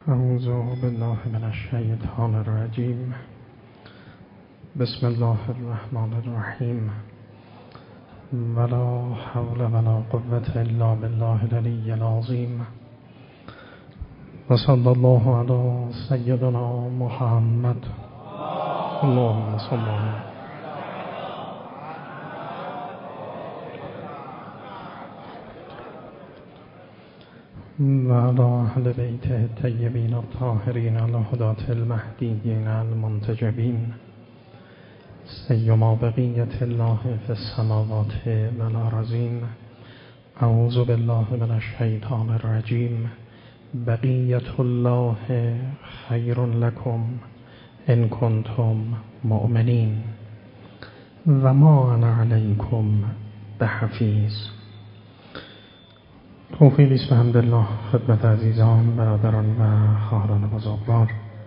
اعوذ بالله من الشیطان الرجیم. بسم الله الرحمن الرحیم. ولا حول ولا قوة الا بالله العلی العظیم. و صلی الله علی سیدنا محمد. اللهم صل علی و علی اهل بیته الطیبین الطاهرین الهداة المهدیین المنتجبین سیما بقیة الله فی السماوات والارضین. اعوذ بالله من الشیطان الرجیم. بقیة الله خیر لکم ان کنتم مؤمنین و ما انا علیکم بحفیظ. توفیقی است بحمدالله خدمت عزیزان، برادران و خواهران بزرگوار.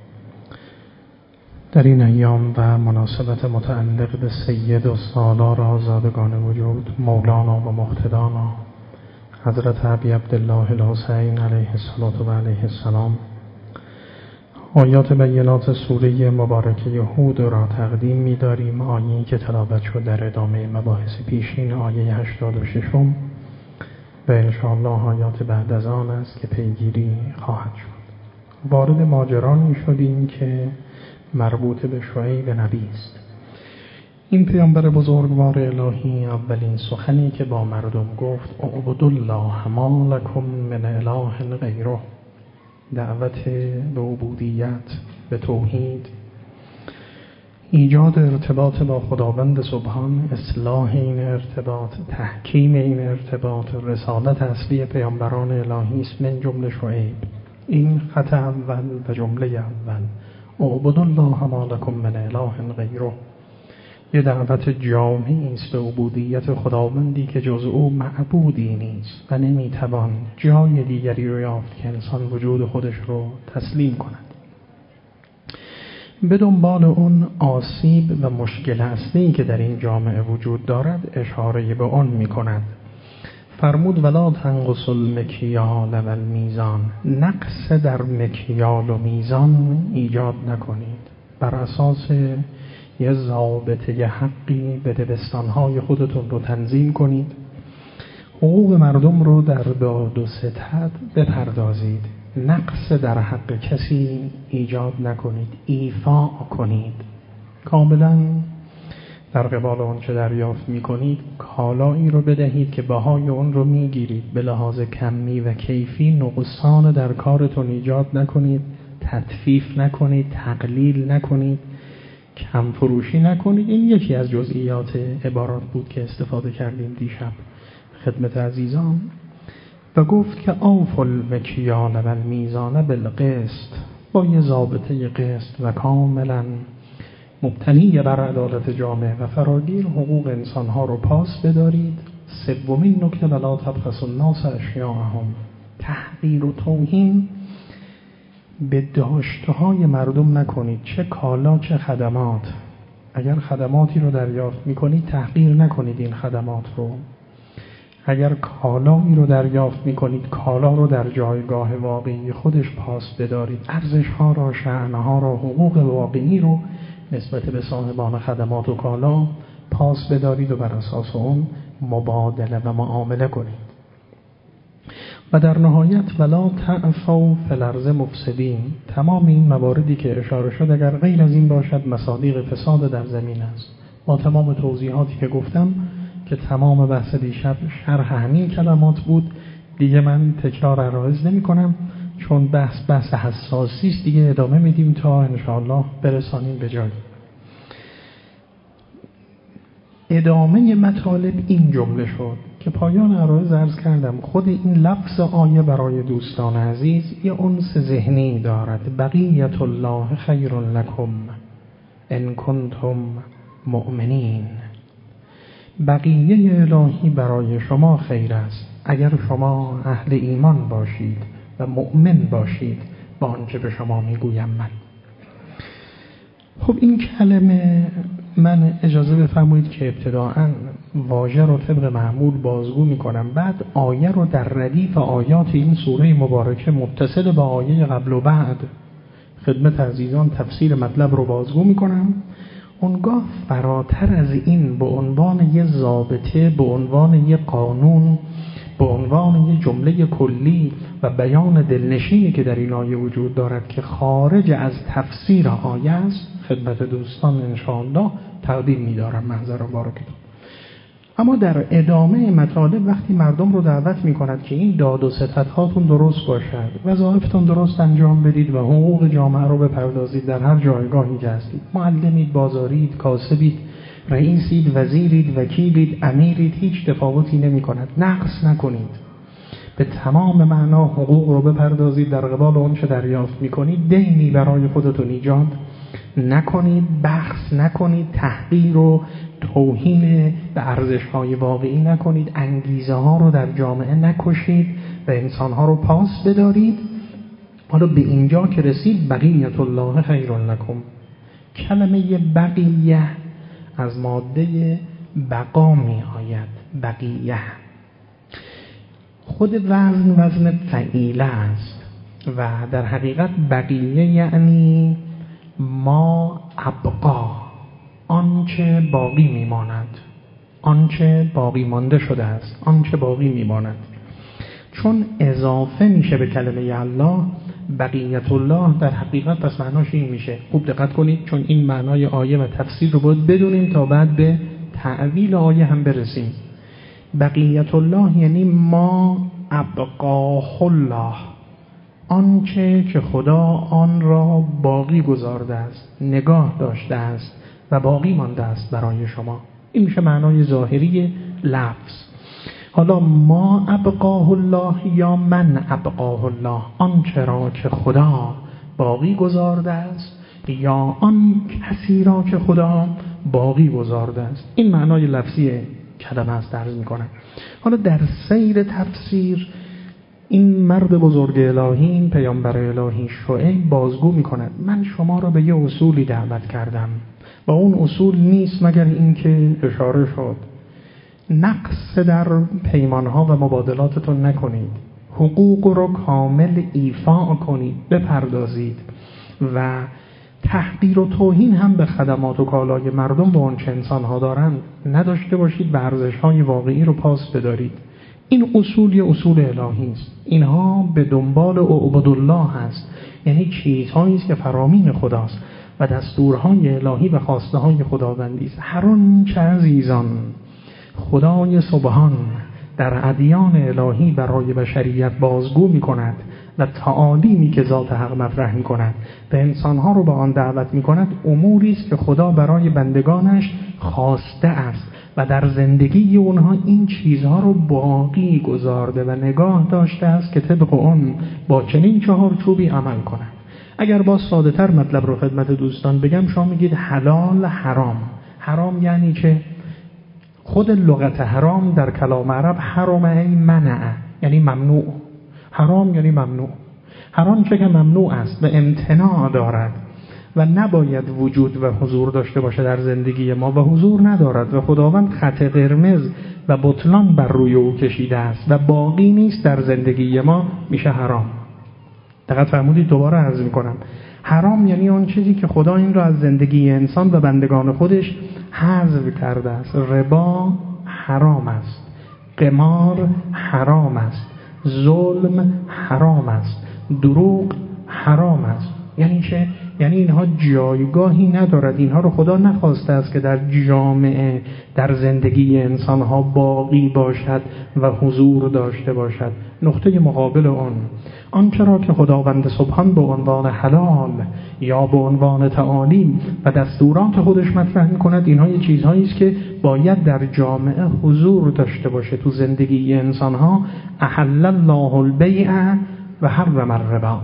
در این ایام و مناسبت متعلق به سید و سالار آزادگان وجود مولانا و مقتدانا حضرت ابی عبدالله الحسین علیه الصلاة و علیه السلام، آیات بینات سوره مبارکه هود را تقدیم می‌داریم. آیه‌ای که تلاوت شد در ادامه مباحث پیشین، آیه 86 و انشاءالله آیات بعد از آن است که پیگیری خواهد شد. وارد ماجرانی شدیم که مربوط به شعیب نبی است. این پیامبر بزرگوار الهی اولین سخنی که با مردم گفت اعبدوا الله ما لکم من اله غیره، دعوت به عبودیت، به توحید، ایجاد ارتباط با خداوند سبحان، اصلاح این ارتباط، تحکیم این ارتباط، رسالت اصلی پیامبران الهی است من جمله شعیب. این خط اول و جمله اول، اعبدوا الله ما لکم من اله غیره، یه دعوت جامعی است به عبودیت خداوندی که جز او معبودی نیست و نمیتوان جای دیگری رو یافت که انسان وجود خودش رو تسلیم کند. به دنبال اون آسیب و مشکل اصلی که در این جامعه وجود دارد اشاره به آن می کند. فرمود ولا تنقصوا المکیال و المیزان، نقص در مکیال و میزان ایجاد نکنید. بر اساس یه ضابطه یه حقی به دبستانهای خودتون رو تنظیم کنید، حقوق مردم رو در داد و ستد بپردازید، نقص در حق کسی ایجاد نکنید، ایفا کنید. کاملا در قبال اون چه دریافت میکنید کالایی رو بدهید که بهای اون رو میگیرید. به لحاظ کمی و کیفی نقصان در کارتون ایجاد نکنید، تطفیف نکنید، تقلیل نکنید، کم فروشی نکنید. این یکی از جزئیات عبارات بود که استفاده کردیم دیشب خدمت عزیزان. و گفت که اوفوا المکیال و المیزان بالقسط، با یه ضابطه قسط و کاملا مبتنی بر عدالت جامعه و فراگیر حقوق انسانها رو پاس بدارید. سومین نکته ولا تبخسوا الناس اشیاءهم، تحقیر و توهین به داشته‌های مردم نکنید، چه کالا چه خدمات. اگر خدماتی رو دریافت می‌کنید تحقیر نکنید این خدمات رو. اگر کالایی رو دریافت می‌کنید کالا رو در جایگاه واقعی خودش پاس بدارید. ارزش‌ها را، شأن‌ها را، حقوق واقعی رو نسبت به صاحبان خدمات و کالا پاس بدارید و بر اساس اون مبادله و معامله کنید. و در نهایت ولا تعثوا فی الارض مفسدین. تمام این مواردی که اشاره شد اگر غیر از این باشد مصادیق فساد در زمین است. با تمام توضیحاتی که گفتم که تمام بحث دیشب شرح همین کلمات بود، دیگه من تکرار عرایض نمی کنم چون بحث حساسی است. دیگه ادامه میدیم تا انشاءالله برسانیم به جای. ادامه مطالب این جمله شد که پایان عرایض عرض کردم خود این لفظ آیه برای دوستان عزیز یه انس ذهنی دارد. بقیت الله خیر لکم ان کنتم مؤمنین، بقیه الهی برای شما خیر است اگر شما اهل ایمان باشید و مؤمن باشید با آنچه به شما میگویم من. خب این کلمه من اجازه بفرمایید که ابتداءً واژه رو طبق معمول بازگو میکنم، بعد آیه رو در ردیف آیات این سوره مبارکه متصل با آیه قبل و بعد خدمت عزیزان تفسیر مطلب رو بازگو میکنم. اونگاه فراتر از این به عنوان یه ضابطه، به عنوان یه قانون، به عنوان یه جمله کلی و بیان دلنشینی که در این آیه وجود دارد که خارج از تفسیر آیه است، خدمت دوستان انشاءالله تقدیم می‌دارم محضر مبارکتون. اما در ادامه مطالب وقتی مردم رو دعوت می‌کند که این داد و ستدهاتون درست باشد، وظایفتون درست انجام بدید و حقوق جامعه رو بپردازید در هر جایگاهی که هستید، معلمید، بازارید، کاسبید، رئیسید، وزیرید، وکیلید، امیرید، هیچ تفاوتی نمی‌کند. نقص نکنید، به تمام معنا حقوق رو بپردازید، در قبال اون چه دریافت می‌کنید دینی برای خودتون ایجاد نکنید، بخس نکنید، تحقیر و توهین به ارزش‌های واقعی نکنید، انگیزه ها رو در جامعه نکشید و انسان‌ها رو پاس بدارید. حالا به اینجا که رسید بقیت الله خیر لکم. کلمه بقیه از ماده بقا می آید. بقیه خود وزن فعیله است و در حقیقت بقیه یعنی ما ابقا، آنچه باقی میماند، آنچه باقی مانده شده است، آنچه باقی میماند. چون اضافه میشه به کلمه الله، بقیت الله در حقیقت پس معناش این میشه. خوب دقت کنید، چون این معنای آیه و تفسیر رو باید بدونیم تا بعد به تعویل آیه هم برسیم. بقیت الله یعنی ما ابقاه الله، آنچه که خدا آن را باقی گذارده است، نگاه داشته است و باقی مانده است برای شما. این میشه معنای ظاهری لفظ. حالا ما ابقاه الله یا من ابقاه الله، آنچه را که خدا باقی گذارده است یا آن کسی را که خدا باقی گذارده است. این معنای لفظی کلمه است عرض میکنم. حالا در سیر تفسیر این مرد بزرگ الهی، این پیامبر الهی شعیب بازگو میکند من شما را به یه اصولی دعوت کردم و اون اصول نیست مگر این که اشاره شد، نقص در پیمانها و مبادلاتتون نکنید، حقوق رو کامل ایفا کنید، بپردازید و تحقیر و توهین هم به خدمات و کالای مردم و آنچه انسانها دارند نداشته باشید و ارزش‌های واقعی رو پاس بدارید. این اصول یه اصول الهی است. اینها به دنبال اعبد الله هست، یعنی چیزهایی است که فرامین خداست و دستورهای الهی و خواسته‌های خداوندی است. هر آنچه عزیزان خدای سبحان در ادیان الهی برای بشریت بازگو می‌کند و تعالیمی که ذات حق مطرح می‌کند و انسان‌ها رو به آن دعوت می‌کند، اموری است که خدا برای بندگانش خواسته است و در زندگی اونها این چیزها رو باقی گذارده و نگاه داشته است که طبق اون با چنین چهارچوبی عمل کنند. اگر با ساده تر مطلب رو خدمت دوستان بگم، شما میگید حلال حرام. حرام یعنی که خود لغت حرام در کلام عرب حرام ای منع، یعنی ممنوع. حرام یعنی ممنوع. حرام چه که ممنوع است و امتناع دارد و نباید وجود و حضور داشته باشه در زندگی ما و حضور ندارد و خداوند خط قرمز و بطلان بر روی او کشیده است و باقی نیست در زندگی ما، میشه حرام. دقت فرمودید؟ دوباره عرض میکنم، حرام یعنی اون چیزی که خدا این را از زندگی انسان و بندگان خودش حذف کرده است. ربا حرام است، قمار حرام است، ظلم حرام است، دروغ حرام است. یعنی چه؟ یعنی اینها جایگاهی ندارد، اینها رو خدا نخواسته است که در جامعه، در زندگی انسانها باقی باشد و حضور داشته باشد. نقطه مقابل آنچه را که خداوند سبحان به عنوان حلال یا به عنوان تعالیم و دستورات خودش مطرح می‌کند، اینها یه چیزهایی است که باید در جامعه حضور داشته باشه تو زندگی انسانها. احل الله البیع و حرم الربا.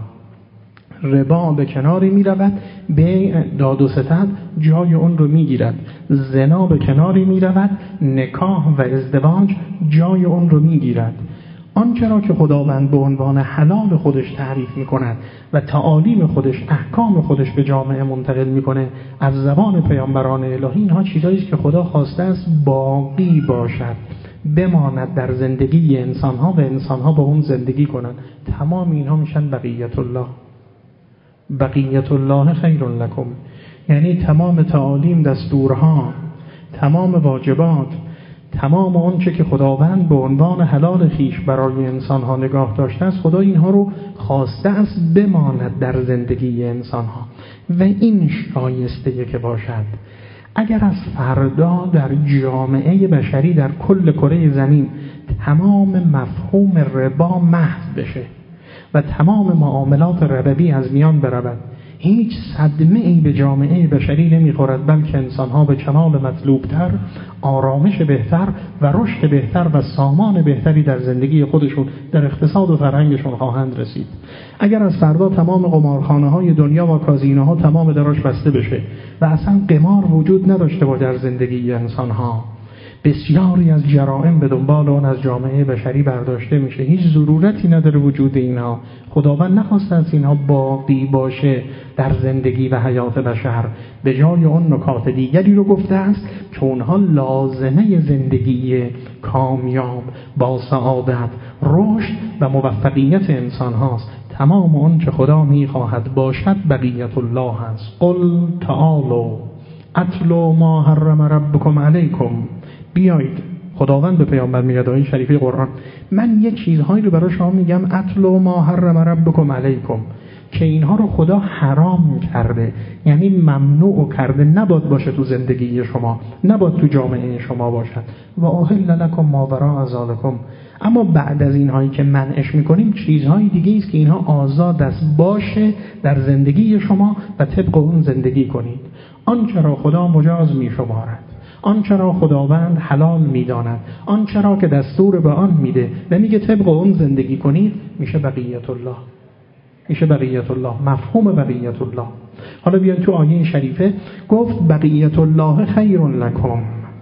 ربا به کناری می رود، بیع داد و ستد جای اون رو می گیرد. زنا به کناری می رود، نکاح و ازدواج جای اون رو می گیرد. آنچه را که خداوند به عنوان حلال خودش تعریف می‌کند و تعالیم خودش، احکام خودش به جامعه منتقل می‌کنه از زبان پیامبران الهی، اینها چیزایی است که خدا خواسته است باقی باشد، بماند در زندگی انسان‌ها و انسان‌ها با اون زندگی کنند. تمام اینها میشن بقیت الله. بقیت الله خیر لکم، یعنی تمام تعالیم، دستورها، تمام واجبات، تمام آنچه که خداوند به عنوان حلال خیش برای انسان‌ها نگاه داشته است، خدا اینها رو خواسته است بماند در زندگی انسان‌ها و این شایسته که باشد. اگر از فردا در جامعه بشری در کل کره زمین تمام مفهوم ربا محو بشه و تمام معاملات ربوی از میان برود، هیچ صدمه‌ای به جامعه بشری نمیخورد، بلکه انسان‌ها به کمال مطلوبتر، آرامش بهتر و رشد بهتر و سامان بهتری در زندگی خودشون، در اقتصاد و فرهنگشون خواهند رسید. اگر از فردا تمام قمارخانه‌های دنیا و کازینوها تمام دراش بسته بشه و اصلا قمار وجود نداشته باشه در زندگی انسان‌ها، بسیاری از جرائم به دنبال اون از جامعه بشری برداشته میشه. هیچ ضرورتی نداره وجود اینها. خداوند نخواسته از اینها باقی باشه در زندگی و حیات بشر، به جای اون نکات دیگری رو گفته است که اونها لازمه زندگی کامیاب با سعادت، رشد و موفقیت انسان هاست. تمام اون که خدا میخواهد باشد بقیت الله هست. قل تعالوا اتلو ما حرم ربکم علیکم، بیایید، خداوند به پیامبر میگه در این شریفه قرآن، من یه چیزهایی رو برای شما میگم، اتلو ما حرم ربکم علیکم، که اینها رو خدا حرام کرده، یعنی ممنوع کرده، نباید باشه تو زندگی شما، نباید تو جامعه شما باشد. و احل لکم ما وراء ذالکم، اما بعد از اینهایی که منعش میکنیم چیزهای دیگه است که اینها آزاد است باشه در زندگی شما و طبق اون زندگی کنید. آنچه را خدا مجاز میشمارد، آنچه را خداوند حلال میداند، آنچه را که دستور به آن میده و میگه طبق اون زندگی کنید، میشه بقیت الله. میشه بقیت الله، مفهوم بقیت الله. حالا بیاید تو آیه شریفه گفت بقیت الله خیر لکم،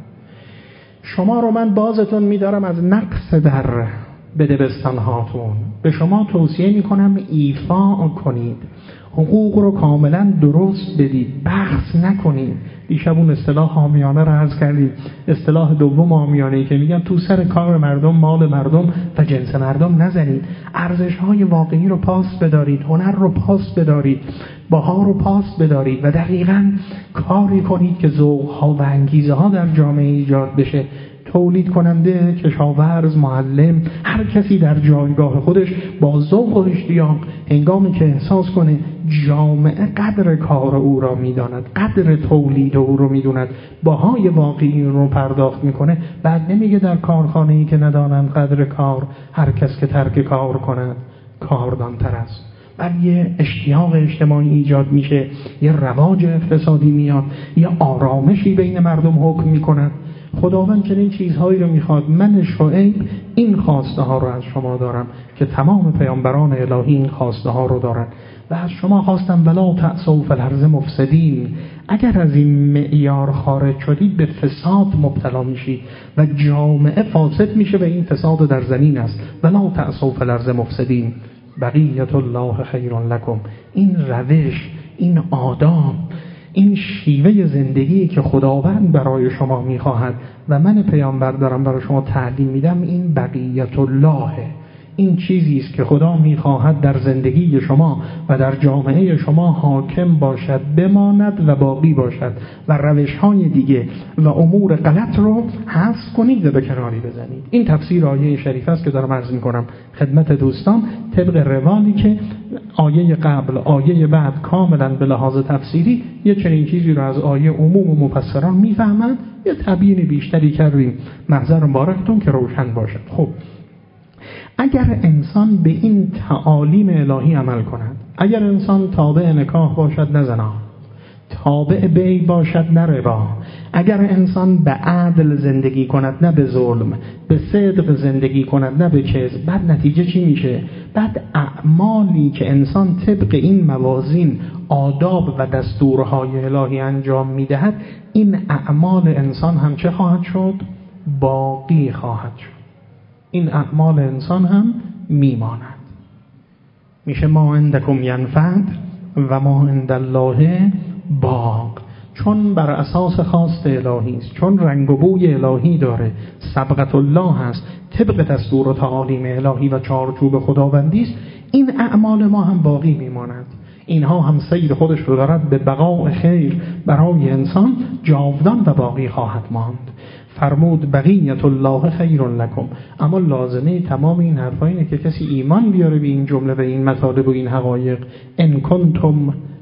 شما رو من بازتون میدارم از نقص در بدبستان هاتون، به شما توصیه میکنم ایفا کنید، حقوق رو کاملا درست بدید، بخس نکنید. دیشب اون اصطلاح عامیانه رو عرض کردیم، اصطلاح دوم عامیانه‌ای که میگن تو سر کار مردم، مال مردم و جنس مردم نزنید، ارزش‌های واقعی رو پاس بدارید، هنر رو پاس بدارید، بها رو پاس بدارید و دقیقاً کاری کنید که ذوق‌ها و انگیزه‌ها در جامعه ایجاد بشه. تولید کننده، کشاورز، معلم، هر کسی در جایگاه خودش با ذوق و اشتیاق هنگامی که احساس کنه جامعه قدر کار او را میداند، قدر تولید او رو میدوند، بهای واقعی رو پرداخت میکنه، بعد نمیگه در کارخانه‌ای که ندانند قدر کار، هر کس که ترک کار کند کاردانتر است. بعد یه اشتیاق اجتماعی ایجاد میشه، یه رواج اقتصادی میاد، یه آرامشی بین مردم حکم میکنه. خداوند چنین چیزهایی رو میخواد. من شعیب این خواسته ها رو از شما دارم که تمام پیامبران الهی این خواسته ها رو دارن و از شما خواستم ولا تعثوا فی الارض مفسدین. اگر از این معیار خارج شدید به فساد مبتلا میشید و جامعه فاسد میشه و این فساد در زمین است. ولا تعثوا فی الارض مفسدین، بقیت الله خیر لکم. این روش، این آداب، این شیوه زندگی که خداوند برای شما میخواهد و من پیامبر دارم برای شما تعلیم میدم، این بقیت الله، این چیزی است که خدا میخواهد در زندگی شما و در جامعه شما حاکم باشد، بماند و باقی باشد و روش‌های دیگه و امور غلط رو حذف کنید و به کناری بزنید. این تفسیر آیه شریفه است که دارم عرض میکنم خدمت دوستان، طبق روالی که آیه قبل آیه بعد کاملا به لحاظ تفسیری یه چنین چیزی رو از آیه عموم و مفسران میفهمند، یه تبیین بیشتری کردیم، محضر مبارکتون که روشن باشد. خب اگر انسان به این تعالیم الهی عمل کند، اگر انسان تابع نکاح باشد نه زنا، تابع بیع باشد نه ربا، اگر انسان به عدل زندگی کند نه به ظلم، به صدق زندگی کند نه به کذب، بعد نتیجه چی میشه؟ بعد اعمالی که انسان طبق این موازین، آداب و دستورهای الهی انجام میدهد، این اعمال انسان هم چه خواهد شد؟ باقی خواهد شد. این اعمال انسان هم میماند. میشه ما عندکم ینفد و ما عند الله باق. چون بر اساس خواست الهی است، چون رنگ و بوی الهی داره، سبقت الله هست، طبق دستور و تعالیم الهی و چارچوب خداوندی است، این اعمال ما هم باقی میماند. اینها هم سیر خودش رو دارد به بقاء خیر برای انسان جاودان و باقی خواهد ماند. فرمود بقیت الله خیر لکم. اما لازمه تمام این حرفا اینه که کسی ایمان بیاره به این جمله و این مطالب و این حقایق. ان کنتم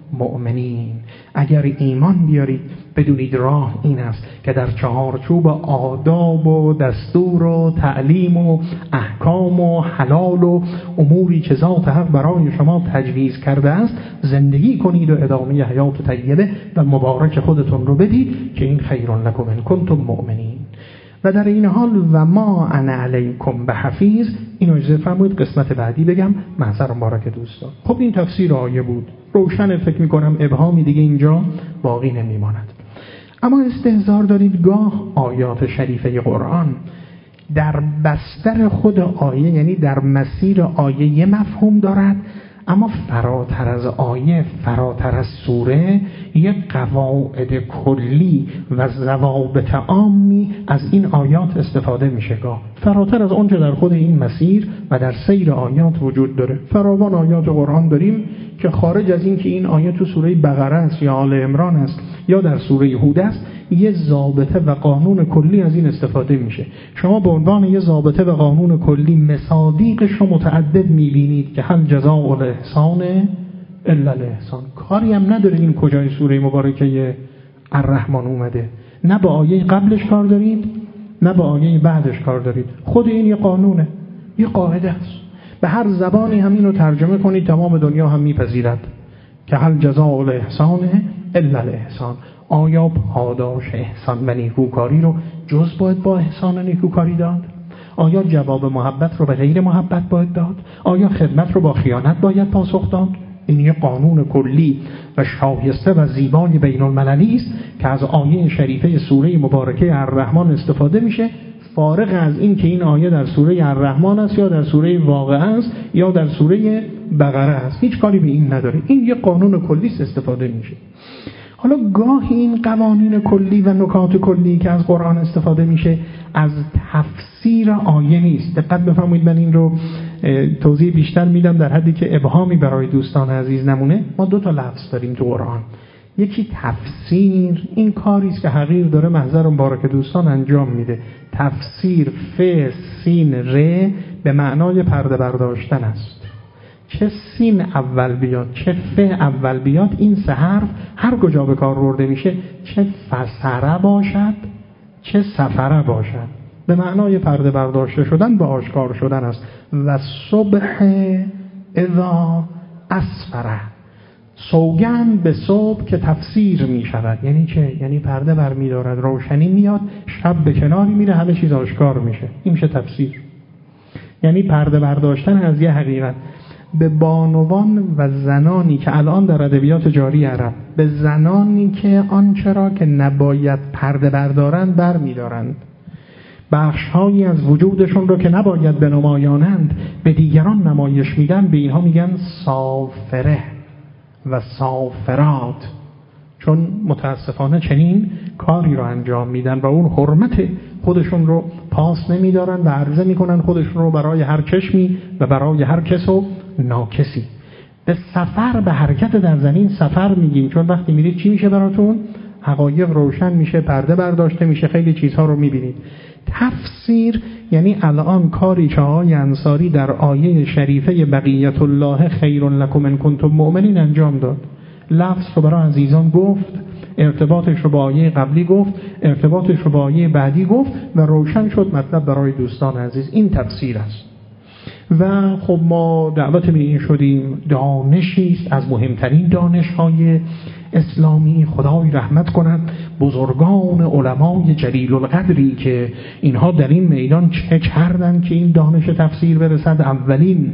مؤمنین، اگر ایمان بیارید بدونید راه این است که در چهارچوب آداب و دستور و تعلیم و احکام و حلال و اموری که ذات حق برای شما تجویز کرده است زندگی کنید و ادامه حیات طیبه و مبارک خودتون رو بدید که این خیر لکم ان کنتم مؤمنین. و در این حال و ما انا علیکم بحفیظ، اینو اجازه فرمایید قسمت بعدی بگم محضر مبارک دوستان. خب این تفسیر آیه بود، روشن، فکر میکنم ابهامی دیگه اینجا باقی نمیماند. اما استحضار دارید گاه آیات شریفه قرآن در بستر خود آیه، یعنی در مسیر آیه یه مفهوم دارد، اما فراتر از آیه، فراتر از سوره، یک قواعد کلی و ضوابط عامی از این آیات استفاده میشه. گاه فراتر از آنچه در خود این مسیر و در سیر آیات وجود داره. فراوان آیات قرآن داریم که خارج از این که این آیه تو سوره بقره است یا آل عمران است یا در سوره هود است، یه ضابطه و قانون کلی از این استفاده میشه. شما به عنوان یه ضابطه و قانون کلی مصادیقش رو متعدد میبینید که هل جزاء الاحسان الا الاحسان. کاری هم نداره این کجای سوره مبارکه الرحمن اومده، نه با آیه قبلش کار دارید نه با آیه بعدش کار دارید. خود این یه قانونه، یه قاعده است. به هر زبانی هم اینو ترجمه کنید تمام دنیا هم میپذیرد که هل جزاء الاحسان الا الاحسان. آیا پاداش احسان و نیکوکاری رو جز باید با احسان و نیکوکاری داد؟ آیا جواب محبت رو به غیر محبت باید داد؟ آیا خدمت رو با خیانت باید پاسخ داد؟ این یه قانون کلی و شایسته و زیبای بین المللی است که از آیه شریفه سوره مبارکه الرحمن استفاده میشه، فارغ از این که این آیه در سوره الرحمن است یا در سوره واقعه است یا در سوره بقره است. هیچ کاری به این نداره. این یه قانون کلی استفاده میشه. حالا گاهی این قوانین کلی و نکات کلی که از قرآن استفاده میشه از تفسیر آیه نیست. دقت بفرمایید، من این رو توضیح بیشتر میدم در حدی که ابهامی برای دوستان عزیز نمونه. ما 2 تا لفظ داریم تو قرآن. یکی تفسیر، این کاری است که حقیر داره محضر مبارک دوستان انجام میده. تفسیر ف سین ر به معنای پرده برداشتن است. چه سین اول بیاد چه ف اول بیاد، این 3 حرف هر کجا به کار برده میشه، چه فسره باشد چه سفره باشد، به معنای پرده برداشته شدن به آشکار شدن است. و صبح اذا اسفره، سوگند به صبح که تفسیر می شود. یعنی چه؟ یعنی پرده برمی دارد، روشنی میاد، شب به کناری میره، همه چیز آشکار میشه. این میشه تفسیر. یعنی پرده برداشتن از یه حقیقت. به بانوان و زنانی که الان در ادبیات جاری عرب به زنانی که آنچه را که نباید پرده بردارند بر می دارند، بخش‌هایی از وجودشون رو که نباید بنمایانند به دیگران نمایش میدن، به اینها میگن سافره و سافرات، چون متاسفانه چنین کاری رو انجام میدن و اون حرمت خودشون رو پاس نمیدارن و عرضه میکنن خودشون رو برای هر چشمی و برای هر کس و ناکسی. به سفر، به حرکت در زمین سفر میگیم، چون وقتی میرید چی میشه براتون؟ حقایق روشن میشه، پرده برداشته میشه، خیلی چیزها رو میبینید. تفسیر یعنی الان کاری که آقای انصاری در آیه شریفه بقیت الله خیر لکم ان کنتم مؤمنین انجام داد. لفظ رو برای عزیزان گفت، ارتباطش رو با آیه قبلی گفت، ارتباطش رو با آیه بعدی گفت و روشن شد مطلب برای دوستان عزیز. این تفسیر است. و خب ما دعوت به این شدیم، دانشی است از مهمترین دانش‌های اسلامی. خدای رحمت کند بزرگان علمای جلیل القدری که اینها در این میدان چه کردن که این دانش تفسیر برسد. اولین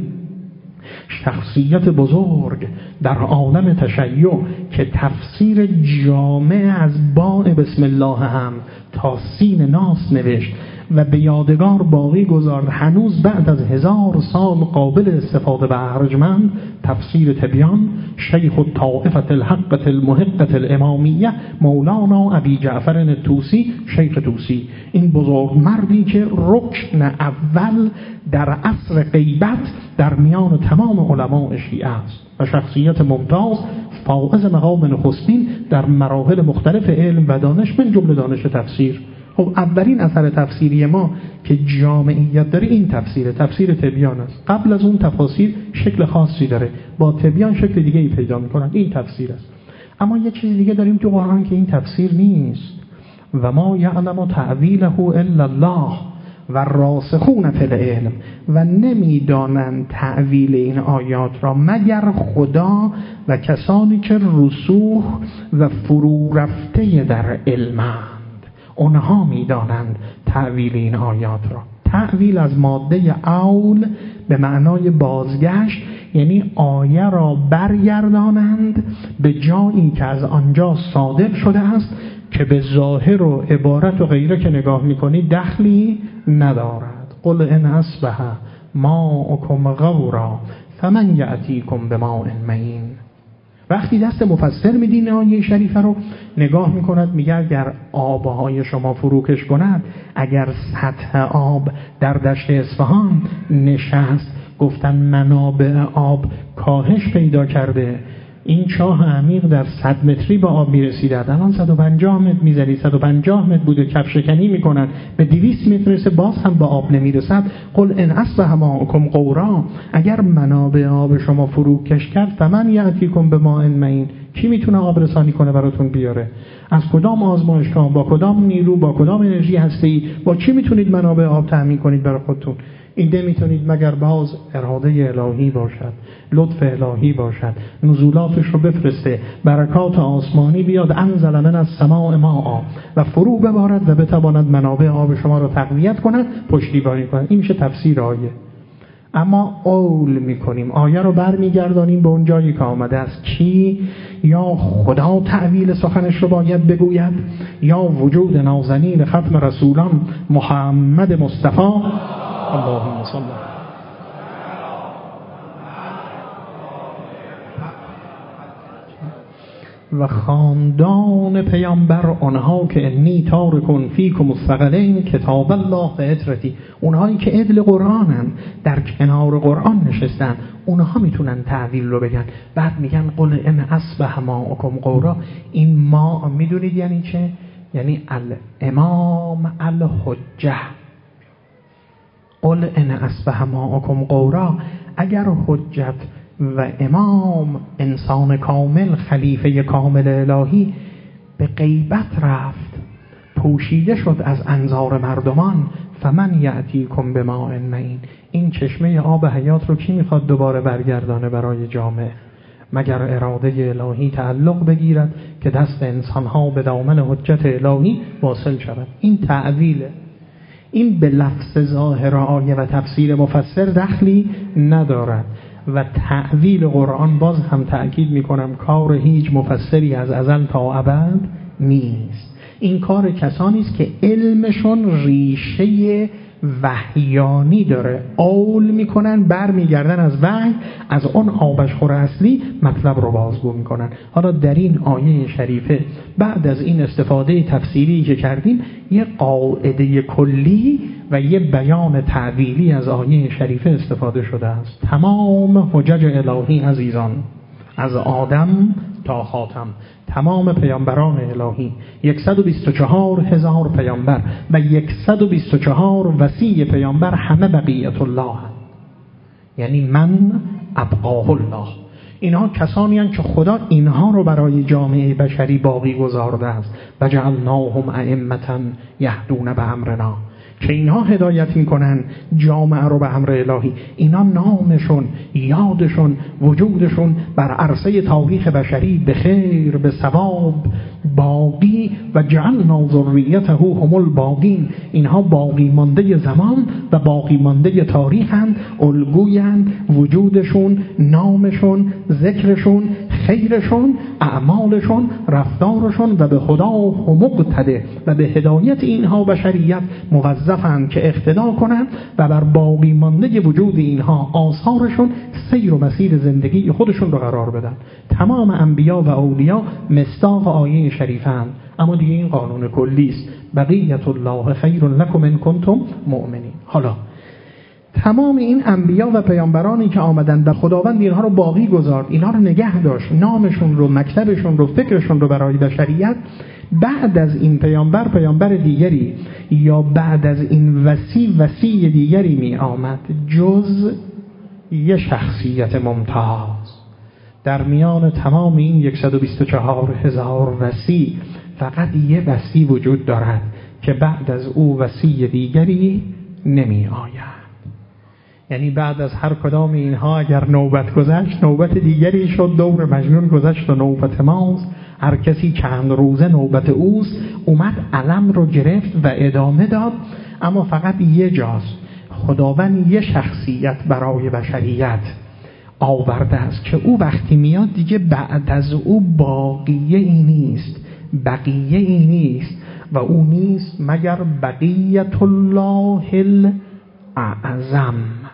شخصیت بزرگ در عالم تشیع که تفسیر جامع از باء بسم الله هم تا سین ناس نوشت و به یادگار باقی گذارد هنوز بعد از 1000 سال قابل استفاده و ارجمند تفسیر تبیان شیخ الطائفة الحقة المحقة الامامیه مولانا ابی جعفر الطوسی شیخ طوسی. این بزرگ مردی که رکن اول در عصر غیبت در میان تمام علماء شیعه است و شخصیت ممتاز فائز مقام نخستین در مراحل مختلف علم و دانش من جمله دانش تفسیر. خب اولین اثر تفسیری ما که جامعیت داره این تفسیر تبیان است. قبل از اون تفاسیر شکل خاصی داره، با تبیان شکل دیگه ای پیدا میکنن. این تفسیر است. اما یه چیز دیگه داریم تو قرآن که این تفسیر نیست. و ما یعلم تعویله الا الله و راسخون فی العلم، و نمیدانند تعویل این آیات را مگر خدا و کسانی که رسوخ و فرو رفته در علمند، اونها میدانند تعویل این آیات را. تعویل از ماده اول به معنای بازگشت، یعنی آیه را برگردانند به جایی که از آنجا صادر شده است که به ظاهر و عبارت و غیره که نگاه میکنی دخلی ندارد. قل ان اصبح ماؤکم غورا فمن یأتیکم بماء معین. وقتی دست مفسر میدین آیه شریفه رو نگاه میکند، میگه اگر آبهای شما فروکش کند، اگر سطح آب در دشت اصفهان نشست، گفتن منابع آب کاهش پیدا کرده، این چاه عمیق در 100 متری به آب میرسیده، الان 150 متر میزنی، 150 متر بوده، کفشکنی میکنن به 200 متر رسه، باز هم به آب نمیرسد. قل ان اصبح ماؤکم غورا، اگر منابع آب شما فروکش کرد، فمن یأتیکم بماء معین، کی میتونه آب رسانی کنه براتون بیاره؟ از کدام آزمایشگاه، با کدام نیرو، با کدام انرژی هسته‌ای، با چی میتونید منابع آب تامین کنید برای خودتون؟ این نمیتونید مگر باز اراده الهی باشد، لطف الهی باشد، نزولاتش رو بفرسته، برکات آسمانی بیاد، انزل من السماء ماء، و فرو ببارد و بتواند منابع آب شما رو تقویت کند، پشتیبانی کند. این میشه تفسیر آیه. اما قول میکنیم، آیه رو برمیگردانیم به اون جایی که آمده است. کی؟ یا خدا تعویل سخنش رو باید بگوید، یا وجود نازنین ختم رسولان محمد مصطفی اللهم صل و خاندان پیامبر، آنها که انی تارکون فیکم الثقلین کتاب الله و عترتی، اونهایی که عدل قرآنن، در کنار قرآن نشستن، اونها میتونن تعویل رو بگن. بعد میگن قل ان اصبح ماؤکم غورا. این ما میدونید یعنی چه؟ یعنی الامام الحجه. قل ان اصبح ماؤکم غورا، اگر حجت و امام، انسان کامل، خلیفه کامل الهی به غیبت رفت، پوشیده شد از انظار مردمان، فمن یأتیکم بماء معین، این چشمه آب حیات رو کی میخواد دوباره برگردانه برای جامعه؟ مگر اراده الهی تعلق بگیرد که دست انسانها به دامن حجت الهی واصل شود. این تعویله. این به لفظ ظاهر آیه و تفسیر مفسر دخلی ندارد. و تعویل قرآن، باز هم تأکید میکنم، کار هیچ مفسری از ازل تا ابد نیست. این کار کسانی است که علمشون ریشه وحیانی داره، قول میکنن، برمیگردن از وحی، از اون آبشخور اصلی مطلب رو بازگو میکنن. حالا در این آیه شریفه بعد از این استفاده تفسیری که کردیم، یه قاعده کلی و یه بیان تعویلی از آیه شریفه استفاده شده است. تمام حجج الهی عزیزان، از آدم تا خاتم، تمام پیامبران الهی، 124,000 پیامبر و 124 وصی پیامبر، همه بقیت الله، یعنی من ابقاه الله. اینها کسانی هستند که خدا اینها رو برای جامعه بشری باقی گذارده است. و جعلناهم ائمة یهدون بامرنا، که اینها هدایت میکنن جامعه رو به امر الهی. اینا نامشون، یادشون، وجودشون بر عرصه تاریخ بشری به خیر، به ثواب باقی. و جعلنا ذریته هم الباقین، اینها باقی مانده زمان و باقی مانده تاریخند، الگویند، وجودشون، نامشون، ذکرشون خیرشون، اعمالشون، رفتارشون و به خدا و مقتده و به هدایت اینها بشریت موظفند که اقتدا کنند و بر باقی مانده وجود اینها آثارشون سیر و مسیر زندگی خودشون رو قرار بدن. تمام انبیا و اولیا مصداق آیه شریفند، اما دیگه این قانون کلی است: بقیت الله خیر لکم ان کنتم مؤمنین. حالا تمام این انبیا و پیامبرانی که آمدند و خداوند اینها رو باقی گذارد، اینها رو نگه داشت، نامشون رو، مکتبشون رو، فکرشون رو برای بشریت، بعد از این پیامبر دیگری یا بعد از این وصی دیگری می آمد جز یه شخصیت ممتاز در میان تمام این 124,000 وصی. فقط یه وصی وجود دارد که بعد از او وصی دیگری نمی آید. یعنی بعد از هر کدام اینها اگر نوبت گذشت، نوبت دیگری شد. دور مجنون گذشت و نوبت ماست. هر کسی چند روزه نوبت اوست. اومد علم رو گرفت و ادامه داد. اما فقط یه جاست خداوند یه شخصیت برای بشریت آورده است که او وقتی میاد دیگه بعد از او باقیه ای نیست، بقیه ای نیست و او نیست مگر بقیت الله الاعظم.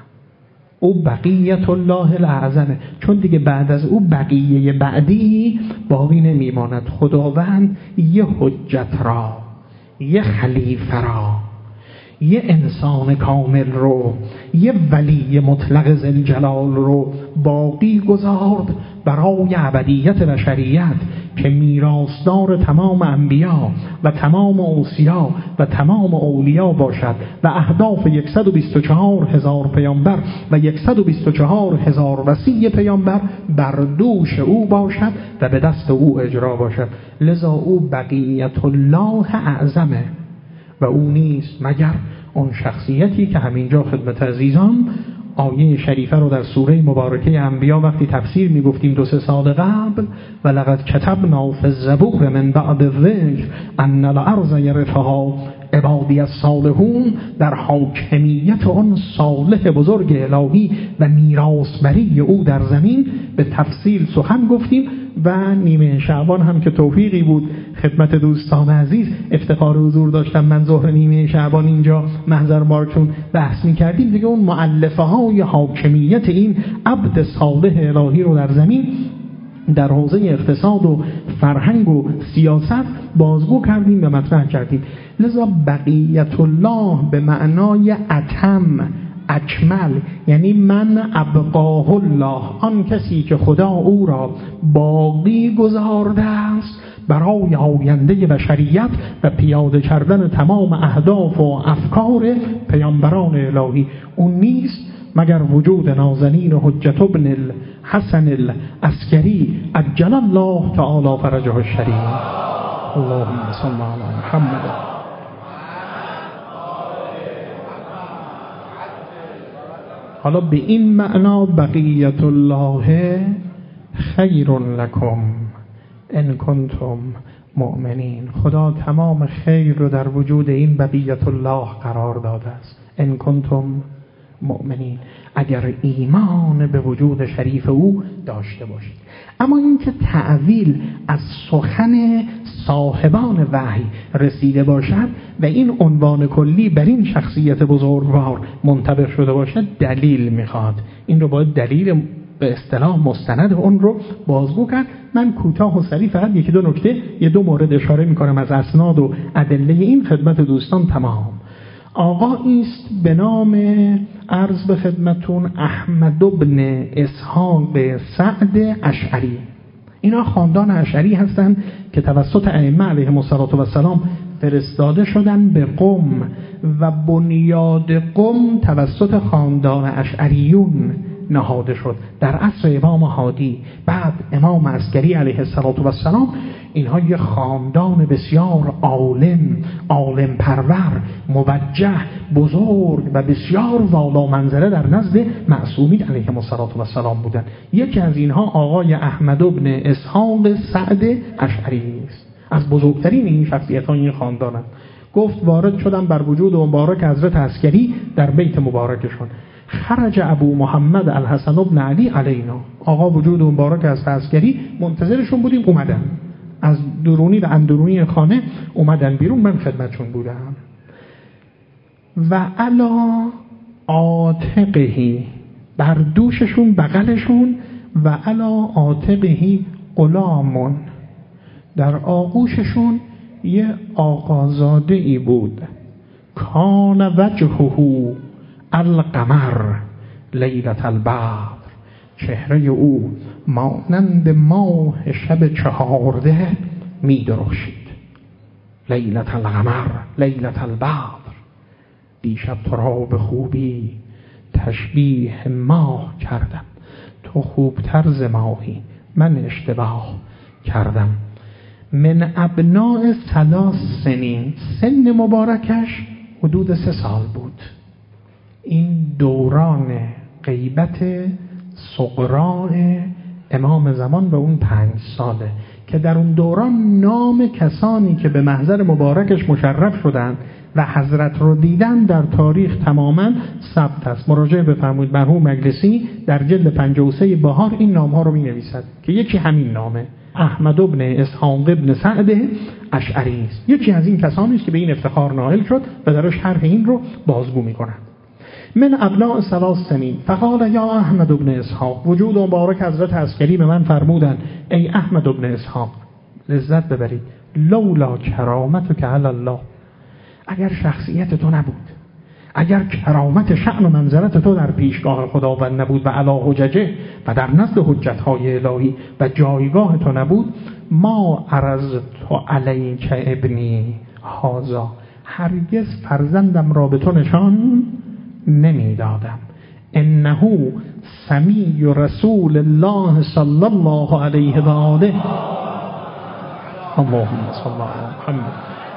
او بقیت الله الاعظمه، چون دیگه بعد از او بقیه بعدی باقی نمیماند. خداوند یه حجت را، یه خلیفه را، یه انسان کامل رو، یه ولی مطلق ذوالجلال رو باقی گذارد برای ابدیت بشریت که میراثدار تمام انبیا و تمام اوصیا و تمام اولیا باشد و اهداف 124,000 پیامبر و 124,000 وصی پیامبر بر دوش او باشد و به دست او اجرا باشد. لذا او بقیت الله اعظمه و او نیست مگر اون شخصیتی که همینجا خدمت عزیزان آیه شریفه رو در سوره مبارکه انبیا وقتی تفسیر میگفتیم 2-3 سال قبل: و لقد کتبنا فی الزبور من بعد الذکر ان الارض یرثها عبادی الصالحون، در حاکمیت اون صالح بزرگ الهی و میراثبری او در زمین به تفصیل سخن گفتیم. و نیمه شعبان هم که توفیقی بود خدمت دوستان عزیز افتخار حضور داشتم من ظهر نیمه شعبان اینجا محضر بارتون بحث می‌کردیم دیگه اون مؤلفه های حاکمیت این عبد صالح الهی رو در زمین در حوزه اقتصاد و فرهنگ و سیاست بازگو کردیم و مطرح کردیم. لذا بقیت الله به معنای اتم، اکمل، یعنی من ابقاه الله، آن کسی که خدا او را باقی گذارده است برای آینده بشریت و پیاده کردن تمام اهداف و افکار پیامبران الهی. اون نیست مگر وجود نازنین حجت ابن الحسن العسکری عجل الله تعالی فرجه الشریف. اللهم صل علی محمد. حالا به این معنا بقیت الله خیر لکم ان کنتم مؤمنین. خدا تمام خیر رو در وجود این بقیت الله قرار داده است. ان کنتم مؤمنین، اگر ایمان به وجود شریف او داشته باشید. اما اینکه تعویل از سخن صاحبان وحی رسیده باشد و این عنوان کلی بر این شخصیت بزرگوار منطبق شده باشد دلیل میخواد. این رو باید دلیل به اصطلاح مستند اون رو بازگو کرد. من کوتاه و سریع فقط 1-2 نکته 2 مورد اشاره میکنم از اسناد و ادله این خدمت دوستان تمام. آقایی است به نام عرض به خدمتون احمد بن اسحاق سعد اشعری. اینا خاندان اشعری هستند که توسط ائمه علیهم السلام فرستاده شدن به قم و بنیاد قم توسط خاندان اشعریون نهاده شد در عصر امام هادی. بعد امام عسکری علیه السلام اینها یه خاندان بسیار عالم پرور، موجه، بزرگ و بسیار والا منزله در نزد معصومین علیهم السلام بودن. یکی از اینها آقای احمد بن اسحاق سعد اشعری است، از بزرگترین این شخصیت‌های این خاندانند. گفت وارد شدم بر وجود مبارک حضرت عسکری در بیت مبارکشون. خرج ابو محمد الحسن بن علی علینا، آقا وجود مبارک از عسکری منتظرشون بودیم، اومدن از درونی و اندرونی خانه اومدن بیرون، من خدمتشون بودم. و علا عاتقهی، بر دوششون بغلشون، و علا عاتقهی غلامون، در آغوششون یه آقازاده ای بود. کان وجهه القمر لیلة البدر، چهره او مانند ماه شب 14 می درخشید. لیلة القمر لیلة البدر، دیشب تو را به خوبی تشبیه ماه کردم، تو خوبتر ز ماهی من اشتباه کردم. من ابناء 3 سنین، سن مبارکش حدود 3 سال بود. این دوران غیبت صغرای امام زمان به اون 5 ساله که در اون دوران نام کسانی که به محضر مبارکش مشرف شدند و حضرت رو دیدن در تاریخ تماما ثبت است. مراجعه بفرمایید، مرحوم مجلسی در جلد 53 بهار این نام‌ها رو می‌نویسد که یکی همین نامه، احمد بن اسحاق بن سعد اشعری است. یکی از این کسانی است که به این افتخار نائل شد و در شرح این رو بازگو می‌کند. من ابناء 3 سنین فقال یا احمد بن اسحاق، وجود مبارک حضرت عسکری به من فرمودند ای احمد بن اسحاق، لذت ببرید، لولا کرامتک علی الله، اگر شخصیت تو نبود، اگر کرامت شأن و منزلت تو در پیشگاه خداوند نبود و علی حججه و در نزد حجت‌های الهی و جایگاه تو نبود، ما عرضت علیک ابنی هذا، هرگز فرزندم را به تو نشان نمیدادم. انه سمی رسول الله صلی الله علیه و آله، اللهم صل علی محمد.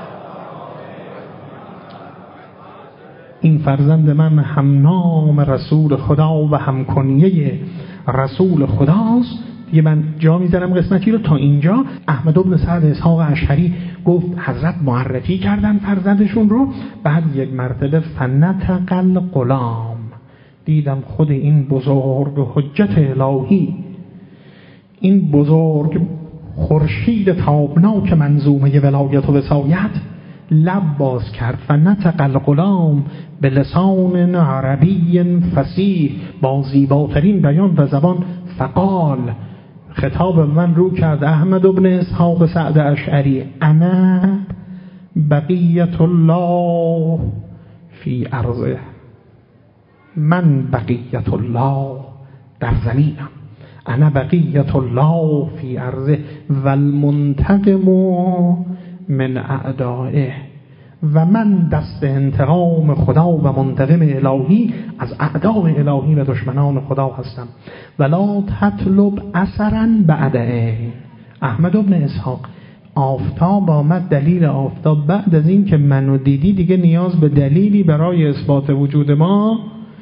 این فرزند من هم نام رسول خدا و هم کنیه رسول خداست. دیگه من جا میذارم قسمتی رو تا اینجا. احمد بن سعد اسحاق اشعری گفت حضرت معرفی کردن فرزندشون رو، بعد یک مرتبه فنتقل غلام، دیدم خود این بزرگ حجت الهی، این بزرگ خورشید تابناک منظومه ولایت و وصایت لب باز کرد. فنتقل غلام به لسان عربی فصیح، با زیباترین بیان و زبان، فقال، خطاب من رو کرد، احمد بن اسحاق سعد اشعری، انا بقیت الله فی ارضه، من بقیت الله در زمینم، انا بقیت الله فی ارضه و المنتقم من اعدائه، و من دست انتقام خدا و منتقم الهی از اعداء الهی و دشمنان خدا هستم. ولا تطلب اثرا بعده. احمد بن اسحاق، آفتاب آمد، دلیل آفتاب بعد از این که منو دیدی دیگه نیاز به دلیلی برای اثبات وجود ما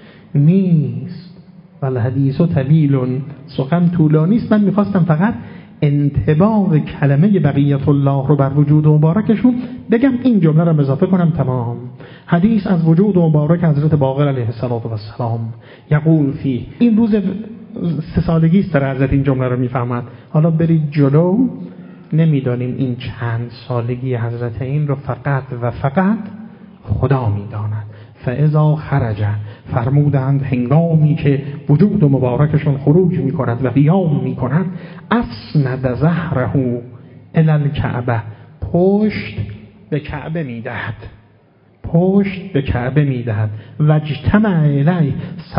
نیست. والحدیث طویل، سخن طولانی است. من میخواستم فقط انطباق کلمه بقیت الله رو بر وجود مبارکشون بگم، این جمله رو اضافه کنم تمام. حدیث از وجود مبارک حضرت باقر علیه السلام یقول فی، این روز 3 سالگی است در حضرت این جمله رو میفهمد. حالا برید جلو، نمیدانیم این چند سالگی حضرت این رو فقط و فقط خدا میداند. فاذا خرج، فرمودند هنگامی که وجود مبارکشون خروج می کند و قیام می کند، اسند ظهره الی الکعبه، پشت به کعبه می دهد، پشت به کعبه می دهد. و اجتمع الیه